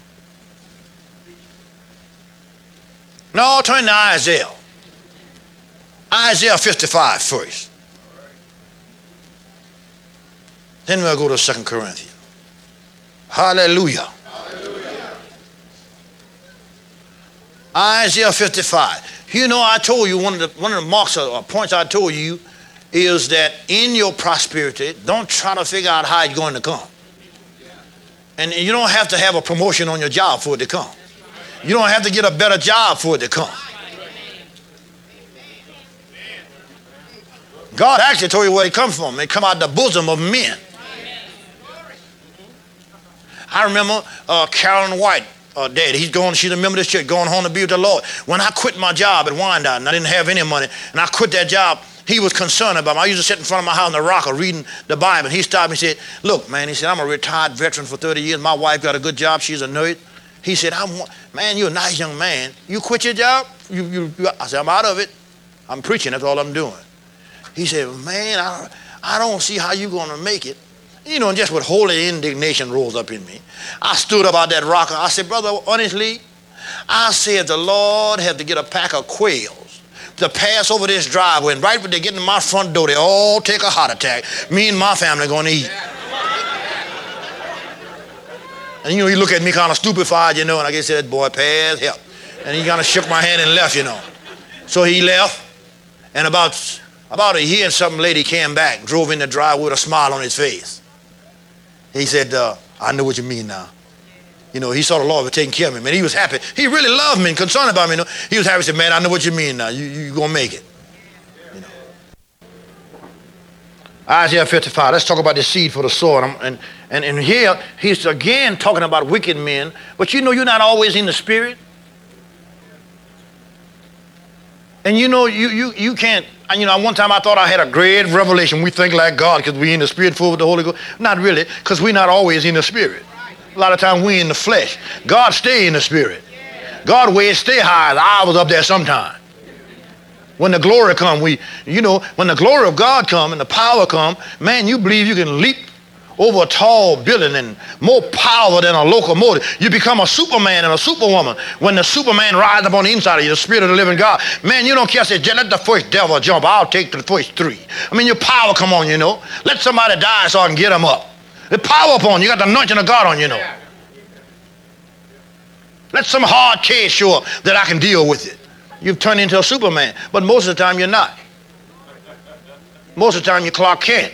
No, turn to Isaiah. Isaiah fifty-five first. Then we'll go to Second Corinthians. Hallelujah. Hallelujah. Isaiah fifty-five. You know, I told you one of the one of the marks or points I told you is that in your prosperity, don't try to figure out how it's going to come. And you don't have to have a promotion on your job for it to come. You don't have to get a better job for it to come. God actually told you where it comes from. It come out of the bosom of men. I remember uh, Carolyn White, uh, dad. He's going. She's a member of this church, going home to be with the Lord. When I quit my job at Wyandotte, and I didn't have any money, and I quit that job, he was concerned about me. I used to sit in front of my house in the rocker reading the Bible. He stopped me and said, "Look, man," he said, "I'm a retired veteran for thirty years. My wife got a good job. She's a nurse." He said, "I'm man, you're a nice young man. You quit your job?" You, you, you, I said, "I'm out of it. I'm preaching. That's all I'm doing." He said, "Man, I, I don't see how you're going to make it." You know, and just with holy indignation rose up in me. I stood up out that rocker. I said, "Brother, honestly," I said, "the Lord had to get a pack of quails to pass over this driveway, and right when they get in my front door, they all take a heart attack. Me and my family going to eat." And, you know, he looked at me kind of stupefied, you know, and I guess said, "Boy, pass help." And he kind of shook my hand and left, you know. So he left, and about, about a year and something later, he came back, drove in the driveway with a smile on his face. He said, uh, "I know what you mean now." You know, he saw the Lord was taking care of me, man. He was happy. He really loved me and concerned about me. You know? He was happy. He said, "Man, I know what you mean now. You, you going to make it." You know. Isaiah fifty-five. Let's talk about the seed for the soil. And, and, and here, he's again talking about wicked men. But you know, you're not always in the spirit. And you know, you, you, you can't, and you know, one time I thought I had a great revelation. We think like God because we're in the spirit full with the Holy Ghost. Not really, because we're not always in the spirit. A lot of times we're in the flesh. God stay in the spirit. God way stay high. I was up there sometime. When the glory come, we, you know, when the glory of God come and the power come, man, you believe you can leap over a tall building and more power than a locomotive. You become a superman and a superwoman when the superman rides up on the inside of you, the spirit of the living God. Man, you don't care. Say, let the first devil jump. I'll take the first three. I mean, your power come on, you know. Let somebody die so I can get them up. The power upon you. You got the anointing of God on you, know. Let some hard case show up that I can deal with it. You've turned into a superman. But most of the time, you're not. Most of the time, you're Clark Kent.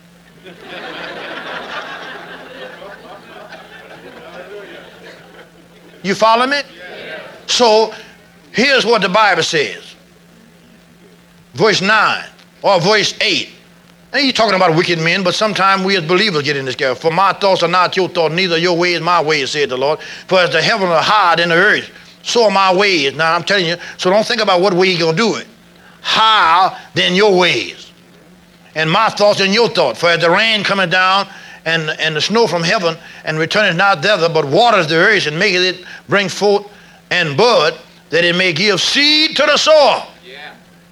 You follow me? So here's what the Bible says. Verse nine or verse eight. And you're talking about wicked men, but sometimes we as believers get in this game. For my thoughts are not your thoughts, neither your ways my ways, said the Lord. For as the heaven are higher than the earth, so are my ways. Now I'm telling you, so don't think about what way you're going to do it. Higher than your ways. And my thoughts than your thoughts. For as the rain cometh down, And, and the snow from heaven, and returneth not thither, but waters the earth, and maketh it bring forth and bud, that it may give seed to the soil. Yeah.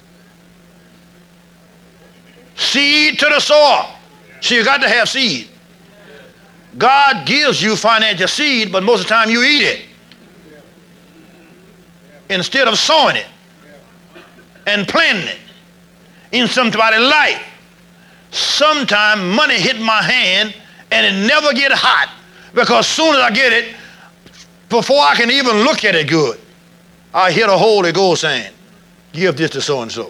Seed to the soil. So you got to have seed. God gives you financial seed, but most of the time you eat it instead of sowing it and planting it in somebody's life. Sometimes money hit my hand and it never get hot, because as soon as I get it, before I can even look at it good, I hear the Holy Ghost saying, give this to so-and-so.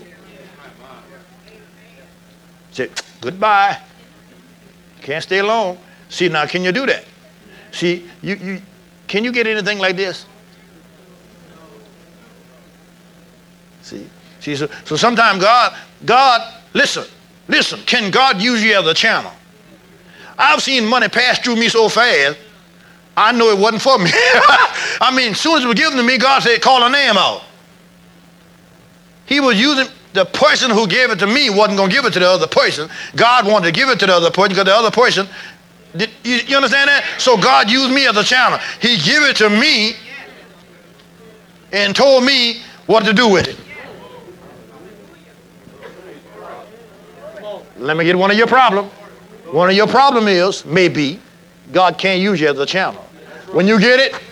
Say, goodbye. Can't stay long. See, now can you do that? See, you, you can you get anything like this? See, see, so, so sometimes God, God, listen, listen, can God use you as a channel? I've seen money pass through me so fast, I know it wasn't for me. I mean, as soon as it was given to me, God said, call a name out. He was using, the person who gave it to me wasn't going to give it to the other person. God wanted to give it to the other person because the other person, did, you, you understand that? So God used me as a channel. He gave it to me and told me what to do with it. Let me get one of your problems. One of your problem is, maybe, God can't use you as a channel. When you get it,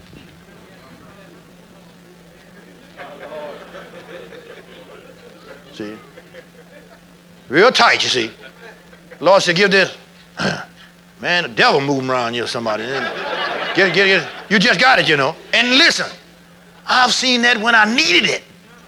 see, real tight, you see. Lord said, give this, man, the devil moving around you or somebody. Get it, get it, get it. You just got it, you know. And listen, I've seen that when I needed it.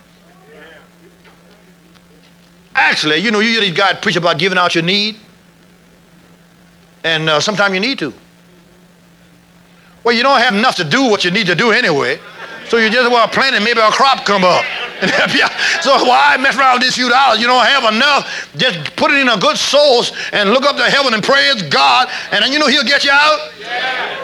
Actually, you know, you hear these guys preach about giving out your need. And uh, sometimes you need to. Well, you don't have enough to do what you need to do anyway. So you just want to plant and maybe a crop come up. So why mess around with this few dollars? You don't have enough. Just put it in a good source and look up to heaven and praise God. And then you know he'll get you out. Yeah.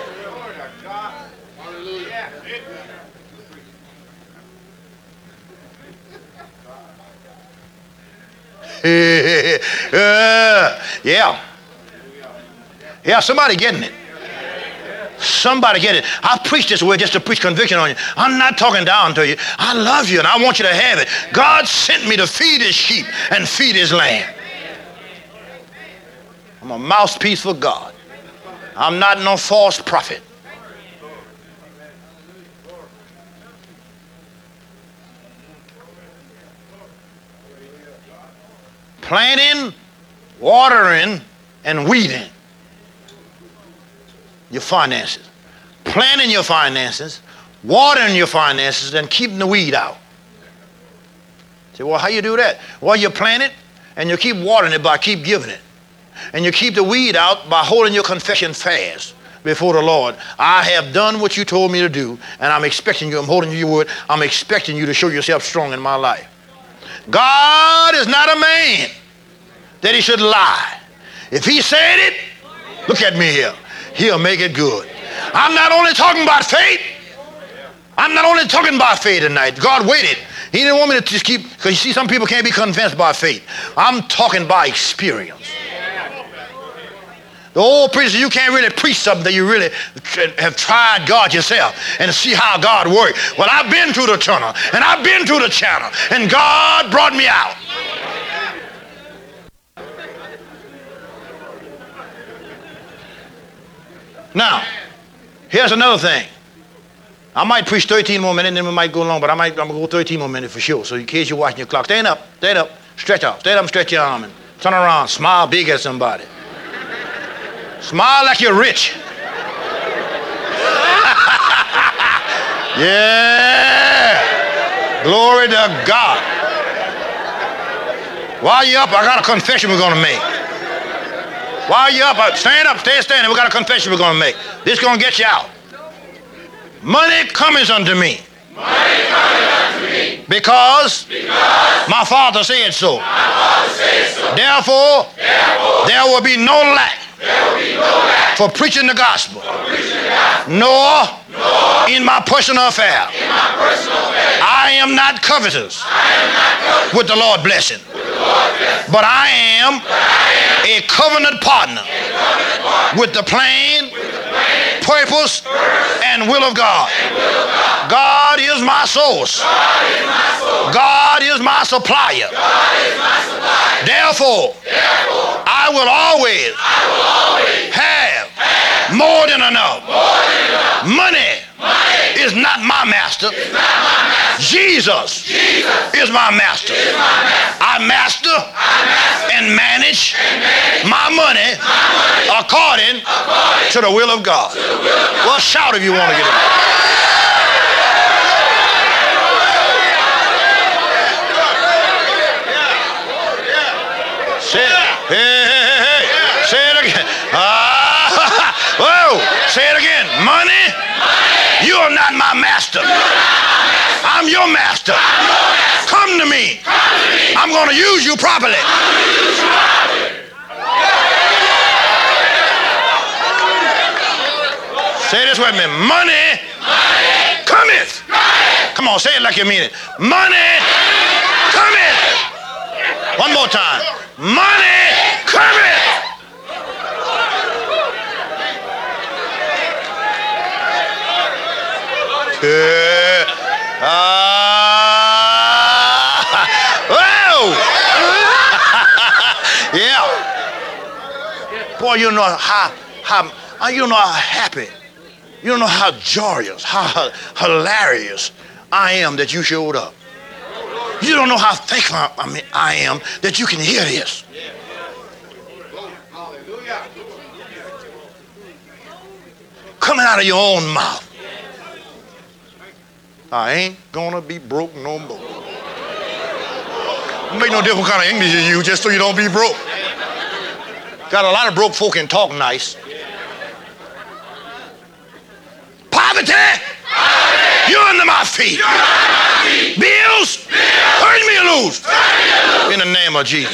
uh, yeah. Yeah, somebody getting it. Somebody get it. I preach this word just to preach conviction on you. I'm not talking down to you. I love you and I want you to have it. God sent me to feed his sheep and feed his lamb. I'm a mouthpiece for God. I'm not no false prophet. Planting, watering, and weeding your finances. Planting your finances, watering your finances, and keeping the weed out. Say, well, how you do that? Well, you plant it, and you keep watering it by keep giving it. And you keep the weed out by holding your confession fast before the Lord. I have done what you told me to do, and I'm expecting you, I'm holding you your word, I'm expecting you to show yourself strong in my life. God is not a man that he should lie. If he said it, look at me here, he'll make it good. I'm not only talking about faith, I'm not only talking about faith tonight. God waited. He didn't want me to just keep, because you see some people can't be convinced by faith. I'm talking by experience. The old preacher, you can't really preach something that you really have tried God yourself and see how God works. Well, I've been through the tunnel, and I've been through the channel, and God brought me out. Now, here's another thing. I might preach thirteen more minutes, and then we might go long, but I might, I'm going to go thirteen more minutes for sure. So in case you're watching your clock, stand up, stand up, stretch out, stand up and stretch your arm, and turn around, smile big at somebody. Smile like you're rich. Yeah. Glory to God. While you're up, I got a confession we're going to make. While you're up, stand up, stay standing. We got a confession we're going to make. This is going to get you out. Money cometh unto me. Money cometh unto me. Because, because my Father said so. My Father said so. Therefore, Therefore, there will be no lack. There will be no lack. For preaching the gospel. For preaching the gospel. Nor, Nor in my personal affair. In my personal affair. I am not covetous. I am not covetous. With the Lord blessing. With the Lord blessing. But I am, But I am a covenant partner. a covenant partner. With the plan, With the plan, purpose, purpose, and will of God. and will of God. God is my source. God is my source. God is my supplier. God is my supplier. Therefore, Therefore, I will always I will always have have more than enough. more than enough. Money Money is not my master. is not my master. Jesus Jesus is my master. is my master. I master I master and manage and manage my money my money according according to the will of God. to the will of God. Well, shout if you want to get it. Say it. Hey, hey, hey, hey. Say it again. Ah, whoa. Say it again. Money, you are not my master. I'm your master. Come to me. I'm going to use you properly. Say this with me. Money cometh. Come on, say it like you mean it. Money cometh. One more time. Money cometh. Yeah. Ah. Whoa. Yeah. Boy, you know how, how, you know how happy, you know how joyous, how hilarious I am that you showed up. You don't know how thankful I, mean, I am that you can hear this. Coming out of your own mouth. I ain't gonna be broke no more. Make no different kind of English you use just so you don't be broke. Got a lot of broke folk and talk nice. Poverty, you're under my feet. Bills, turn me loose. In the name of Jesus.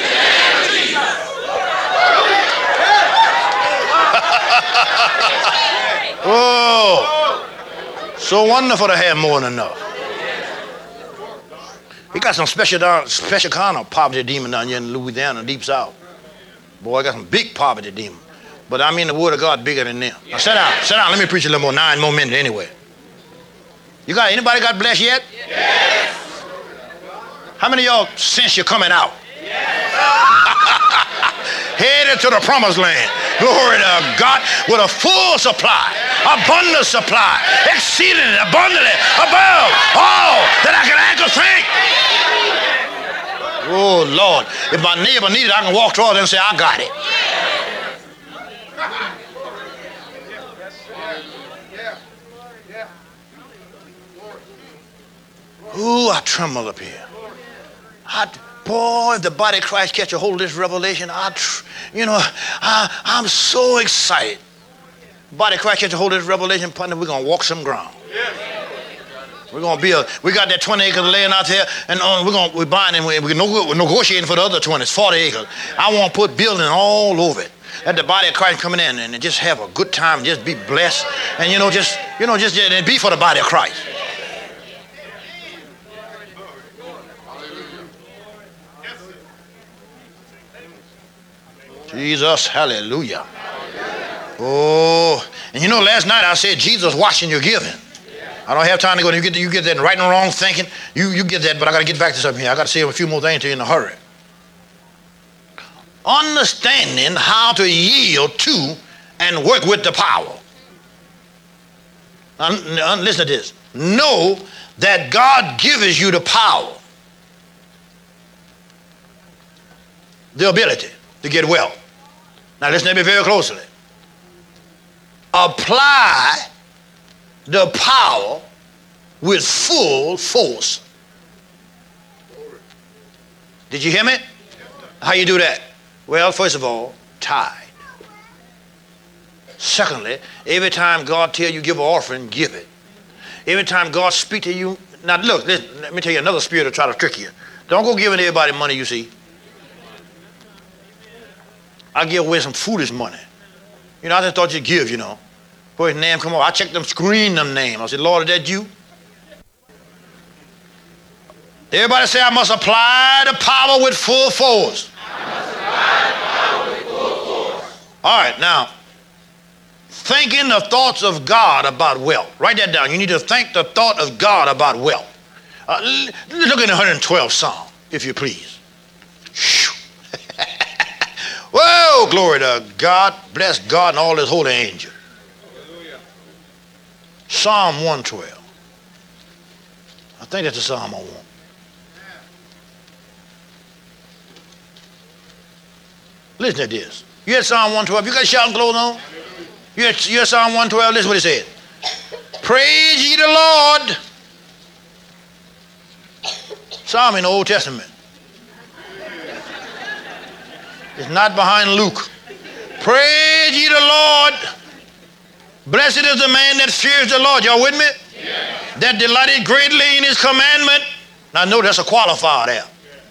Oh, so wonderful to have more than enough. We got some special down, special kind of poverty demon down here in Louisiana, deep south. Boy, I got some big poverty demon. But I mean the word of God bigger than them. Now sit down, sit down. Let me preach a little more, nine more minutes anyway. You got anybody got blessed yet? Yes. How many of y'all since you're coming out? Yes. Headed to the promised land. Glory to God with a full supply, abundant supply, exceedingly abundantly above all that I can ask or think. Oh Lord, if my neighbor needs it, I can walk toward them and say, I got it. Ooh, I tremble up here. I, boy, if the body of Christ catch a hold of this revelation, I, tr- you know, I, I'm so excited. Body of Christ catch a hold of this revelation, partner, we're gonna walk some ground. We're gonna be a. We got that twenty acres laying out there, and uh, we're gonna we're buying and we, we're negotiating for the other twenty. It's forty acres. I want to put building all over it. Let the body of Christ coming in and just have a good time, and just be blessed, and you know, just you know, just, just be for the body of Christ. Jesus, hallelujah. Oh, and you know, last night I said Jesus watching your giving. I don't have time to go. You get you get that right and wrong thinking. You you get that, but I got to get back to something here. I got to say a few more things to you in a hurry. Understanding how to yield to and work with the power. Un- un- listen to this. Know that God gives you the power, the ability to get wealth. Now listen to me very closely. Apply the power with full force. Did you hear me? How you do that? Well, first of all, tithe. Secondly, every time God tell you give an offering, give it. Every time God speak to you, now look, listen, let me tell you another spirit will try to trick you. Don't go giving everybody money you see. I give away some foolish money. You know, I just thought you'd give, you know. Before his name come up, I checked them, screen them name. I said, Lord, is that you? Everybody say, I must apply the power with full force. I must apply the power with full force. All right, now, thinking the thoughts of God about wealth. Write that down. You need to think the thought of God about wealth. Uh, look at the one hundred twelfth Psalm, if you please. Whoa, glory to God. Bless God and all his holy angels. Hallelujah. Psalm one twelve. I think that's the Psalm I want. Listen to this. You had Psalm one twelve. You got shouting clothes on? You had, you had Psalm one twelve. Listen what it said. Praise ye the Lord. Psalm in the Old Testament. It's not behind Luke. Praise ye the Lord. Blessed is the man that fears the Lord. Y'all with me? Yeah. That delighted greatly in his commandment. Now I know that's a qualifier there.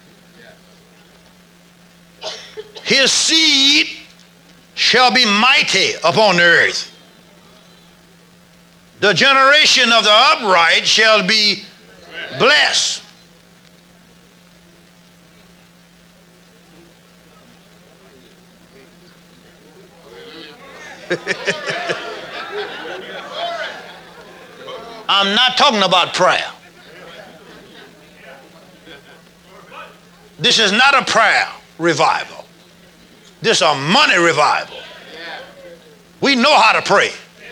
His seed shall be mighty upon the earth. The generation of the upright shall be blessed. I'm not talking about prayer. This is not a prayer revival. This is a money revival. We know how to pray,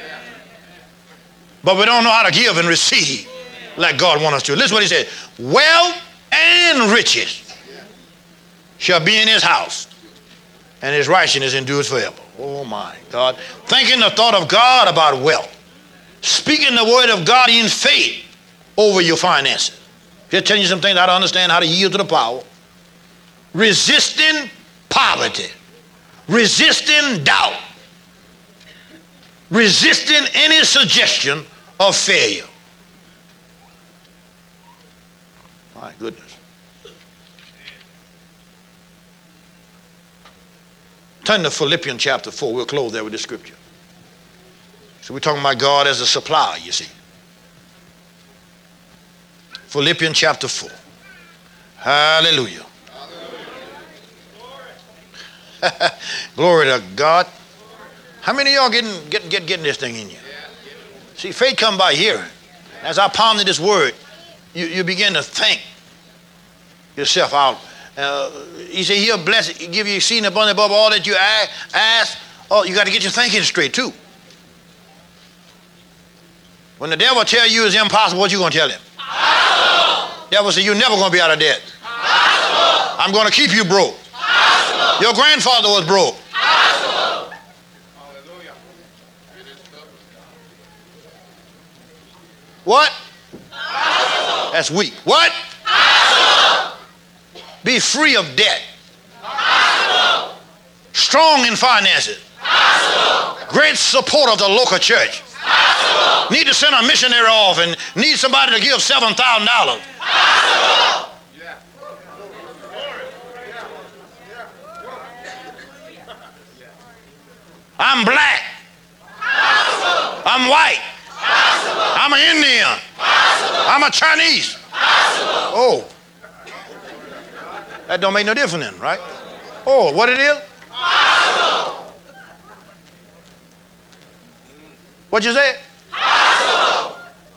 but we don't know how to give and receive like God wants us to. Listen to what he said. Wealth and riches shall be in his house, and his righteousness endures forever. Oh my God. Thinking the thought of God about wealth. Speaking the word of God in faith over your finances. Just telling you some things how to understand how to yield to the power. Resisting poverty. Resisting doubt. Resisting any suggestion of failure. My goodness. Turn to Philippians chapter four. We'll close there with this scripture. So we're talking about God as a supplier, you see. Philippians chapter four. Hallelujah. Hallelujah. Glory to God. How many of y'all getting, getting, getting, getting this thing in you? See, faith come by hearing. As I pondered this word, you, you begin to think yourself out. Uh, he said he'll bless, give you exceeding abundant above all that you ask. Oh, you got to get your thinking straight too. When the devil tell you it's impossible, what you going to tell him? Possible. Devil say you're never going to be out of debt. Possible. I'm going to keep you broke. Possible. Your grandfather was broke. Possible. What? Possible. That's weak. What? Possible. Be free of debt. Possible. Strong in finances. Possible. Great support of the local church. Possible. Need to send a missionary off and need somebody to give seven thousand dollars. I'm black. Possible. I'm white. Possible. I'm an Indian. Possible. I'm a Chinese. Possible. Oh. That don't make no difference then, right? Oh, what it is? Possible. What'd you say? Possible.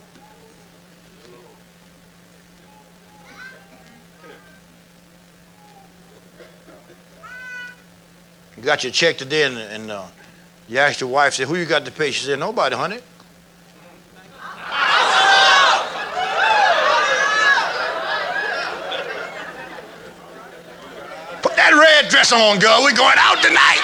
You got your check today and, and uh, you asked your wife, said, who you got to pay? She said, nobody, honey. that red dress on, girl. We're going out tonight.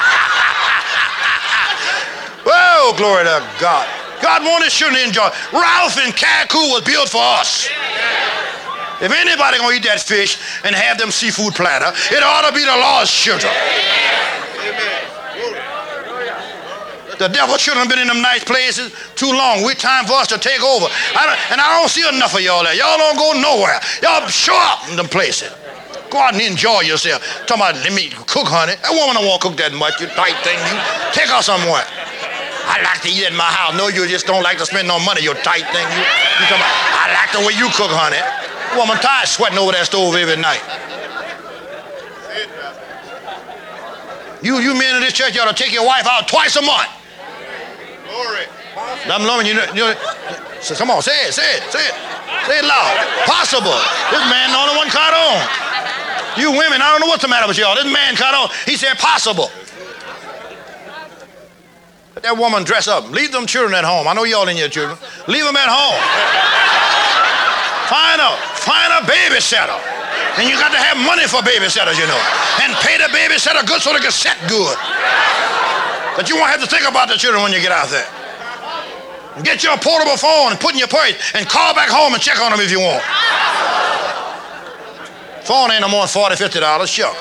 Whoa, glory to God. God wanted his children to enjoy. Ralph and Cancun was built for us. If anybody gonna eat that fish and have them seafood platter, it ought to be the Lord's children. The devil shouldn't have been in them nice places too long. It's time for us to take over. I don't, and I don't see enough of y'all there. Y'all don't go nowhere. Y'all show up in them places. Go out and enjoy yourself. Talking about, let me cook, honey. That woman don't want to cook that much, you tight thing. You take her somewhere. I like to eat at my house. No, you just don't like to spend no money, you tight thing. You, you talking about, I like the way you cook, honey. Woman tired sweating over that stove every night. You, you men in this church, you ought to take your wife out twice a month. Glory. I'm loving you. you know, so come on, say it, say it, say it. Say it loud. Possible. This man the only one caught on. You women, I don't know what's the matter with y'all. This man caught on. He said possible. Let that woman dress up. Leave them children at home. I know y'all in your children. Leave them at home. Find a, find a babysitter. And you got to have money for babysitters, you know. And pay the babysitter good so they can set good. But you won't have to think about the children when you get out there. Get your portable phone and put in your purse and call back home and check on them if you want. Phone ain't no more than forty dollars, fifty dollars, sure.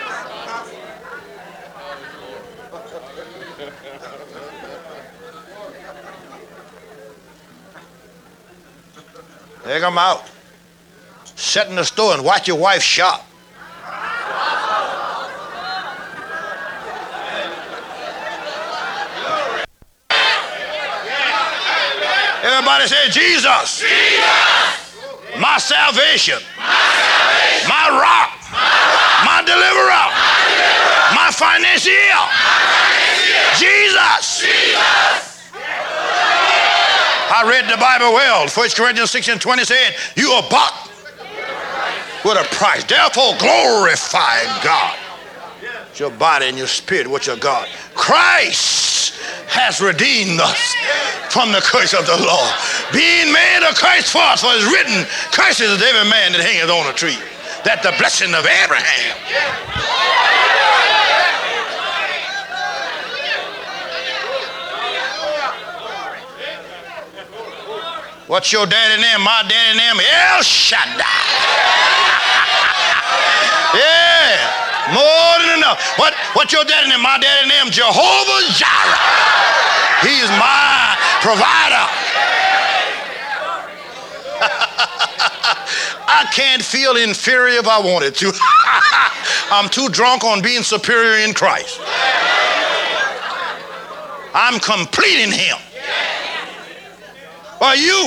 Take them out. Sit in the store and watch your wife shop. Everybody say, Jesus, Jesus. My salvation, my, salvation. my rock, my, my deliverer, my, deliverer. my financier, my Jesus. Jesus. I read the Bible well. First Corinthians six and twenty said, you are bought with a price. Therefore, glorify God. Your body and your spirit, with your God. Christ has redeemed us from the curse of the law, being made a curse for us, for it is written, cursed is every man that hangeth on a tree, that the blessing of Abraham. What's your daddy name? My daddy name, El Shaddai. Yeah. More than enough. What, what's your daddy name? My daddy name, Jehovah Jireh. He is my provider. I can't feel inferior if I wanted to. I'm too drunk on being superior in Christ. I'm complete in him. Are you?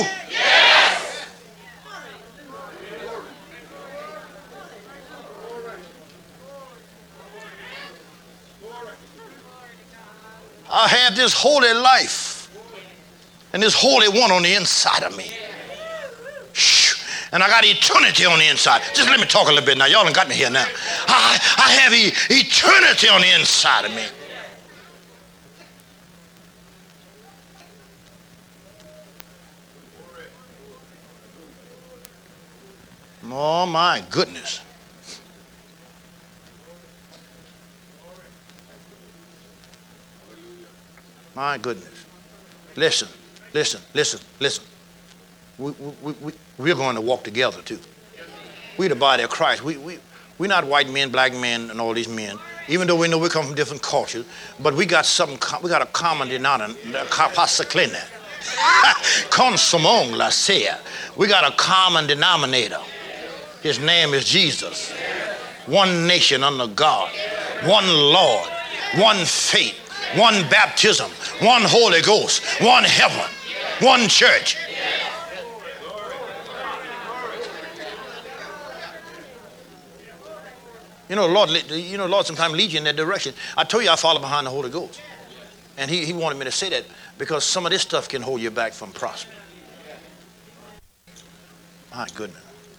I have this holy life and this holy one on the inside of me. And I got eternity on the inside. Just let me talk a little bit now. Y'all done got me here now. I, I have e- eternity on the inside of me. Oh, my goodness. My goodness. Listen, listen, listen, listen. We, we, we, we're going to walk together, too. We're the body of Christ. We, we, we're not white men, black men, and all these men, even though we know we come from different cultures, but we got something, we got a common denominator. Consumong la sea. We got a common denominator. His name is Jesus. One nation under God. One Lord. One faith. One baptism. One Holy Ghost. One heaven. One church. You know, Lord, you know, Lord sometimes leads you in that direction. I told you I follow behind the Holy Ghost. And he, he wanted me to say that because some of this stuff can hold you back from prospering. My goodness.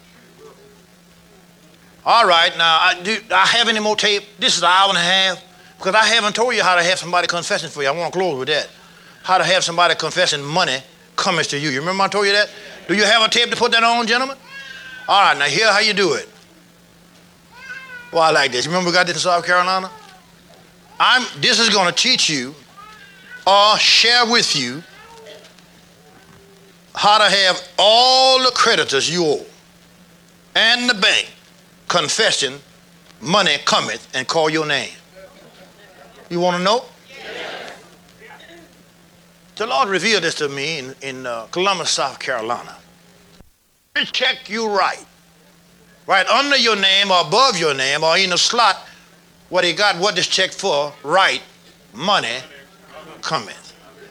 All right, now, I, do I have any more tape? This is an hour and a half. Because I haven't told you how to have somebody confessing for you. I want to close with that. How to have somebody confessing money coming to you. You remember I told you that? Do you have a tape to put that on, gentlemen? All right, now here how you do it. Well, I like this. Remember we got this in South Carolina? I'm, this is going to teach you or share with you how to have all the creditors you owe and the bank confessing money cometh and call your name. You want to know? Yes. The Lord revealed this to me in, in uh, Columbus, South Carolina. Check you right. Right under your name or above your name or in the slot what he got, what this check for, right, money cometh.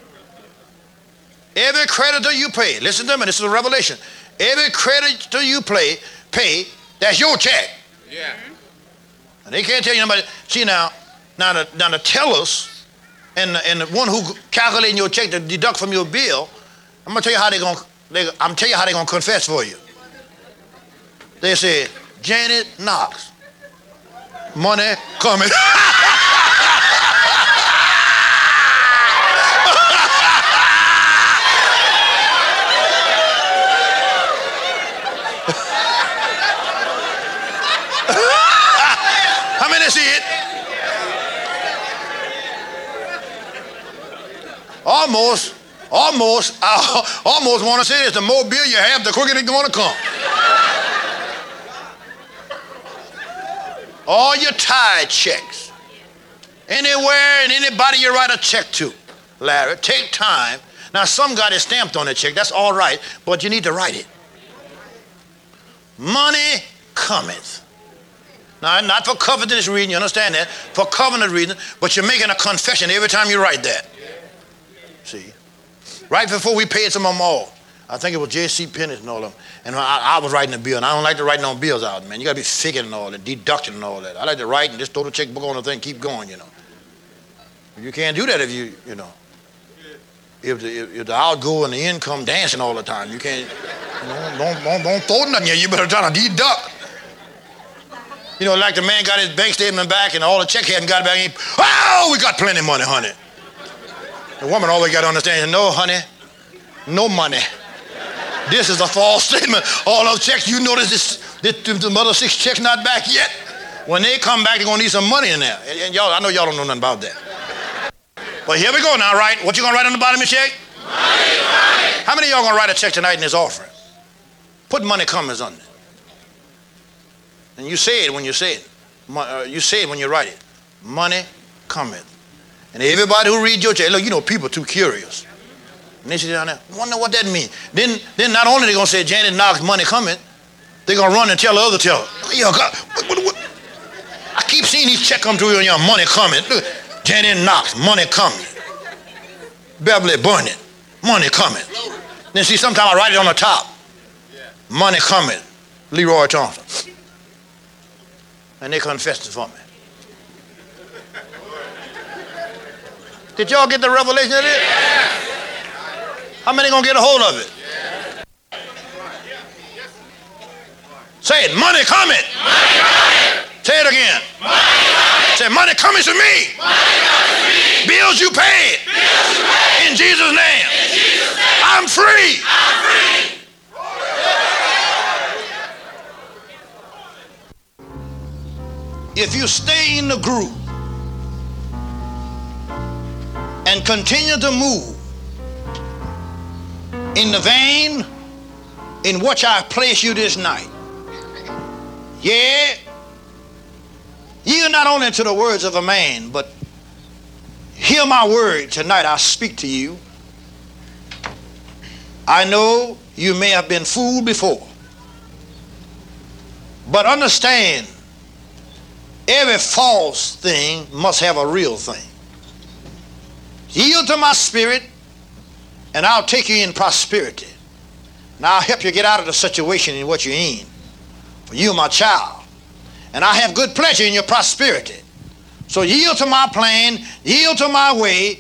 Every creditor you pay, listen to me, this is a revelation. Every creditor you pay, pay, that's your check. Yeah. And they can't tell you nobody. See now, now the, now the tellers and the, and the one who calculating your check to deduct from your bill, I'm gonna tell you how they gonna. They, I'm tell you how they gonna confess for you. They say, Janet Knox, money coming. How many see it? Almost, almost, I almost want to say this. The more bill you have, the quicker it's going to come. All your tithe checks, anywhere and anybody you write a check to, Larry, take time. Now, some got it stamped on the check. That's all right, but you need to write it. Money cometh. Now, not for covetous reason, you understand that? For covenant reason, but you're making a confession every time you write that. See? Right before we paid some of them all, I think it was J C Penney and all of them, and I, I was writing a bill, and I don't like to write no bills out, man. You got to be figuring and all that, deducting and all that. I like to write and just throw the checkbook on the thing, keep going, you know. You can't do that if you, you know, if the, if, if the outgo and the income dancing all the time. You can't, you know, don't, don't, don't throw nothing here. You better try to deduct. You know, like the man got his bank statement back and all the check hadn't got it back. He, oh, we got plenty of money, honey. The woman always got to understand, no, honey, no money. This is a false statement. All those checks, you notice this, this, the other six checks not back yet. When they come back, they're going to need some money in there. And, and y'all, I know y'all don't know nothing about that. But here we go now, right? What you going to write on the bottom of your check? Money, money. How many of y'all going to write a check tonight in this offering? Put money cometh on it. And you say it when you say it. Uh, you say it when you write it. Money cometh. And everybody who reads your check, look, you know, people are too curious. And they sit down there, wonder what that means. Then, then not only they going to say, Janet Knox, money cometh, they're going to run and tell the other teller, yo, God, what, what, what? I keep seeing these checks come through and your money cometh. Look, Janet Knox, money cometh. Beverly Burnett, money cometh. Then see, sometimes I write it on the top. Money cometh. Leroy Thompson. And they confessed it for me. Did y'all get the revelation of this? Yes. How many gonna get a hold of it? Yes. Say it, money cometh. Money cometh. Say it again. Money cometh. Say, money cometh to me. Money cometh to me. Bills you paid. Bills you paid. In Jesus' name. In Jesus' name. I'm free. I'm free. If you stay in the groove and continue to move in the vein in which I place you this night, yeah, yield not only to the words of a man, but hear my word tonight. I speak to you. I know you may have been fooled before, but understand, every false thing must have a real thing. Yield to my spirit, and I'll take you in prosperity. And I'll help you get out of the situation in what you're in. For you are my child. And I have good pleasure in your prosperity. So yield to my plan, yield to my way,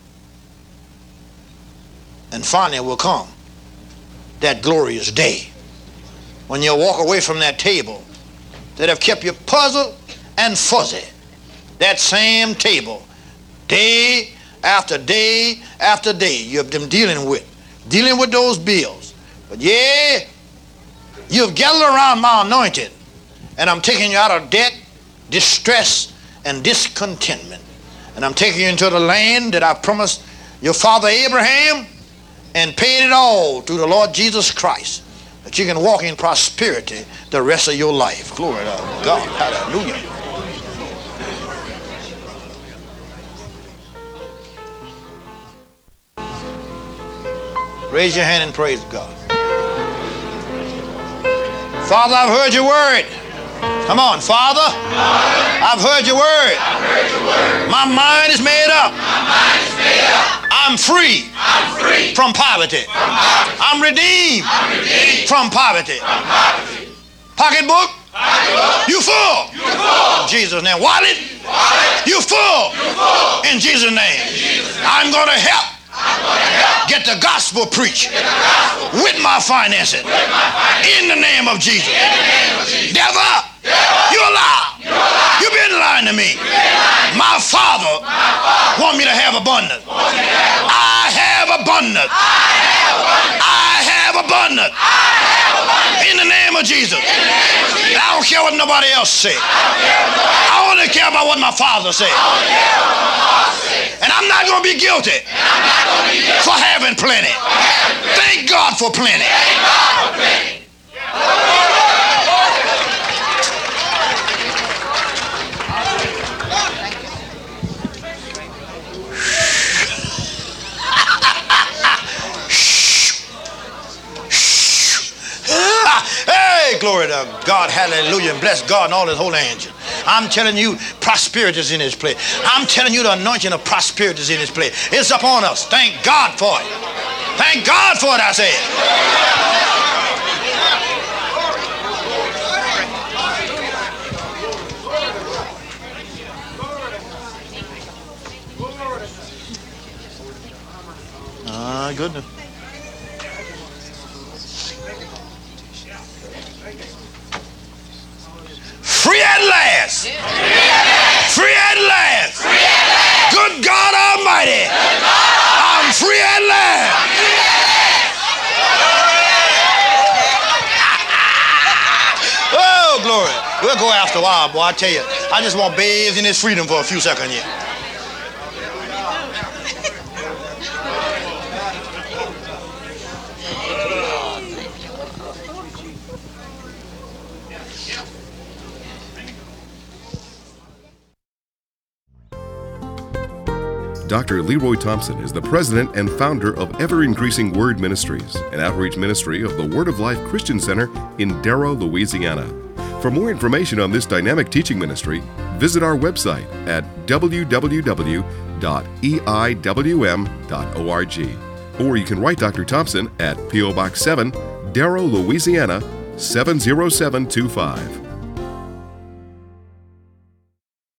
and finally will come that glorious day when you'll walk away from that table that have kept you puzzled and fuzzy. That same table, day after day after day, you've been dealing with, dealing with those bills. But yeah, you've gathered around my anointing, and I'm taking you out of debt, distress, and discontentment. And I'm taking you into the land that I promised your father Abraham and paid it all through the Lord Jesus Christ, that you can walk in prosperity the rest of your life. Glory to God. Hallelujah. Raise your hand and praise God. Father, I've heard your word. Come on, Father. I've heard your word. I've heard your word. My mind is made up. My mind is made up. I'm free. I'm free from poverty. From poverty. I'm redeemed. I'm redeemed from poverty. From poverty. Pocketbook. Pocketbook. You full. You full. In Jesus' name. Wallet. Wallet. You full. You full. In Jesus' name. In Jesus' name. I'm going to help. I'm going to help. Get the gospel preached. Get the gospel. With my finances. With my finances. In the name of Jesus. In the name of Jesus. Devil. Devil. You a lie. You a lie. You've been lying to me. You've been lying. My Father, My Father want me to have abundance. wants me to have abundance. I have abundance. I have abundance. I have abundance. I have abundance. In the name of Jesus. In the name of Jesus. I don't care what nobody else say. I don't care what nobody else I only care about what my Father said. I don't care what my Father says. And I'm not going to be guilty And I'm not going to be guilty for having plenty. for having plenty. Thank God for plenty. Thank God for plenty. Hey, glory to God, hallelujah, and bless God and all his holy angels. I'm telling you, prosperity is in his place. I'm telling you, the anointing of prosperity is in his place. It's upon us. Thank God for it. Thank God for it, I said. Ah, goodness. Free at last. Free at last. Free at last. Free at last. Good God Almighty. Good God Almighty. I'm free at last. Free at last. Oh, glory. We'll go after a while, boy. I tell you, I just want bathed in his freedom for a few seconds here. Doctor Leroy Thompson is the president and founder of Ever Increasing Word Ministries, an outreach ministry of the Word of Life Christian Center in Darrow, Louisiana. For more information on this dynamic teaching ministry, visit our website at w w w dot e i w m dot org. Or you can write Doctor Thompson at P O Box seven, Darrow, Louisiana seven zero seven two five.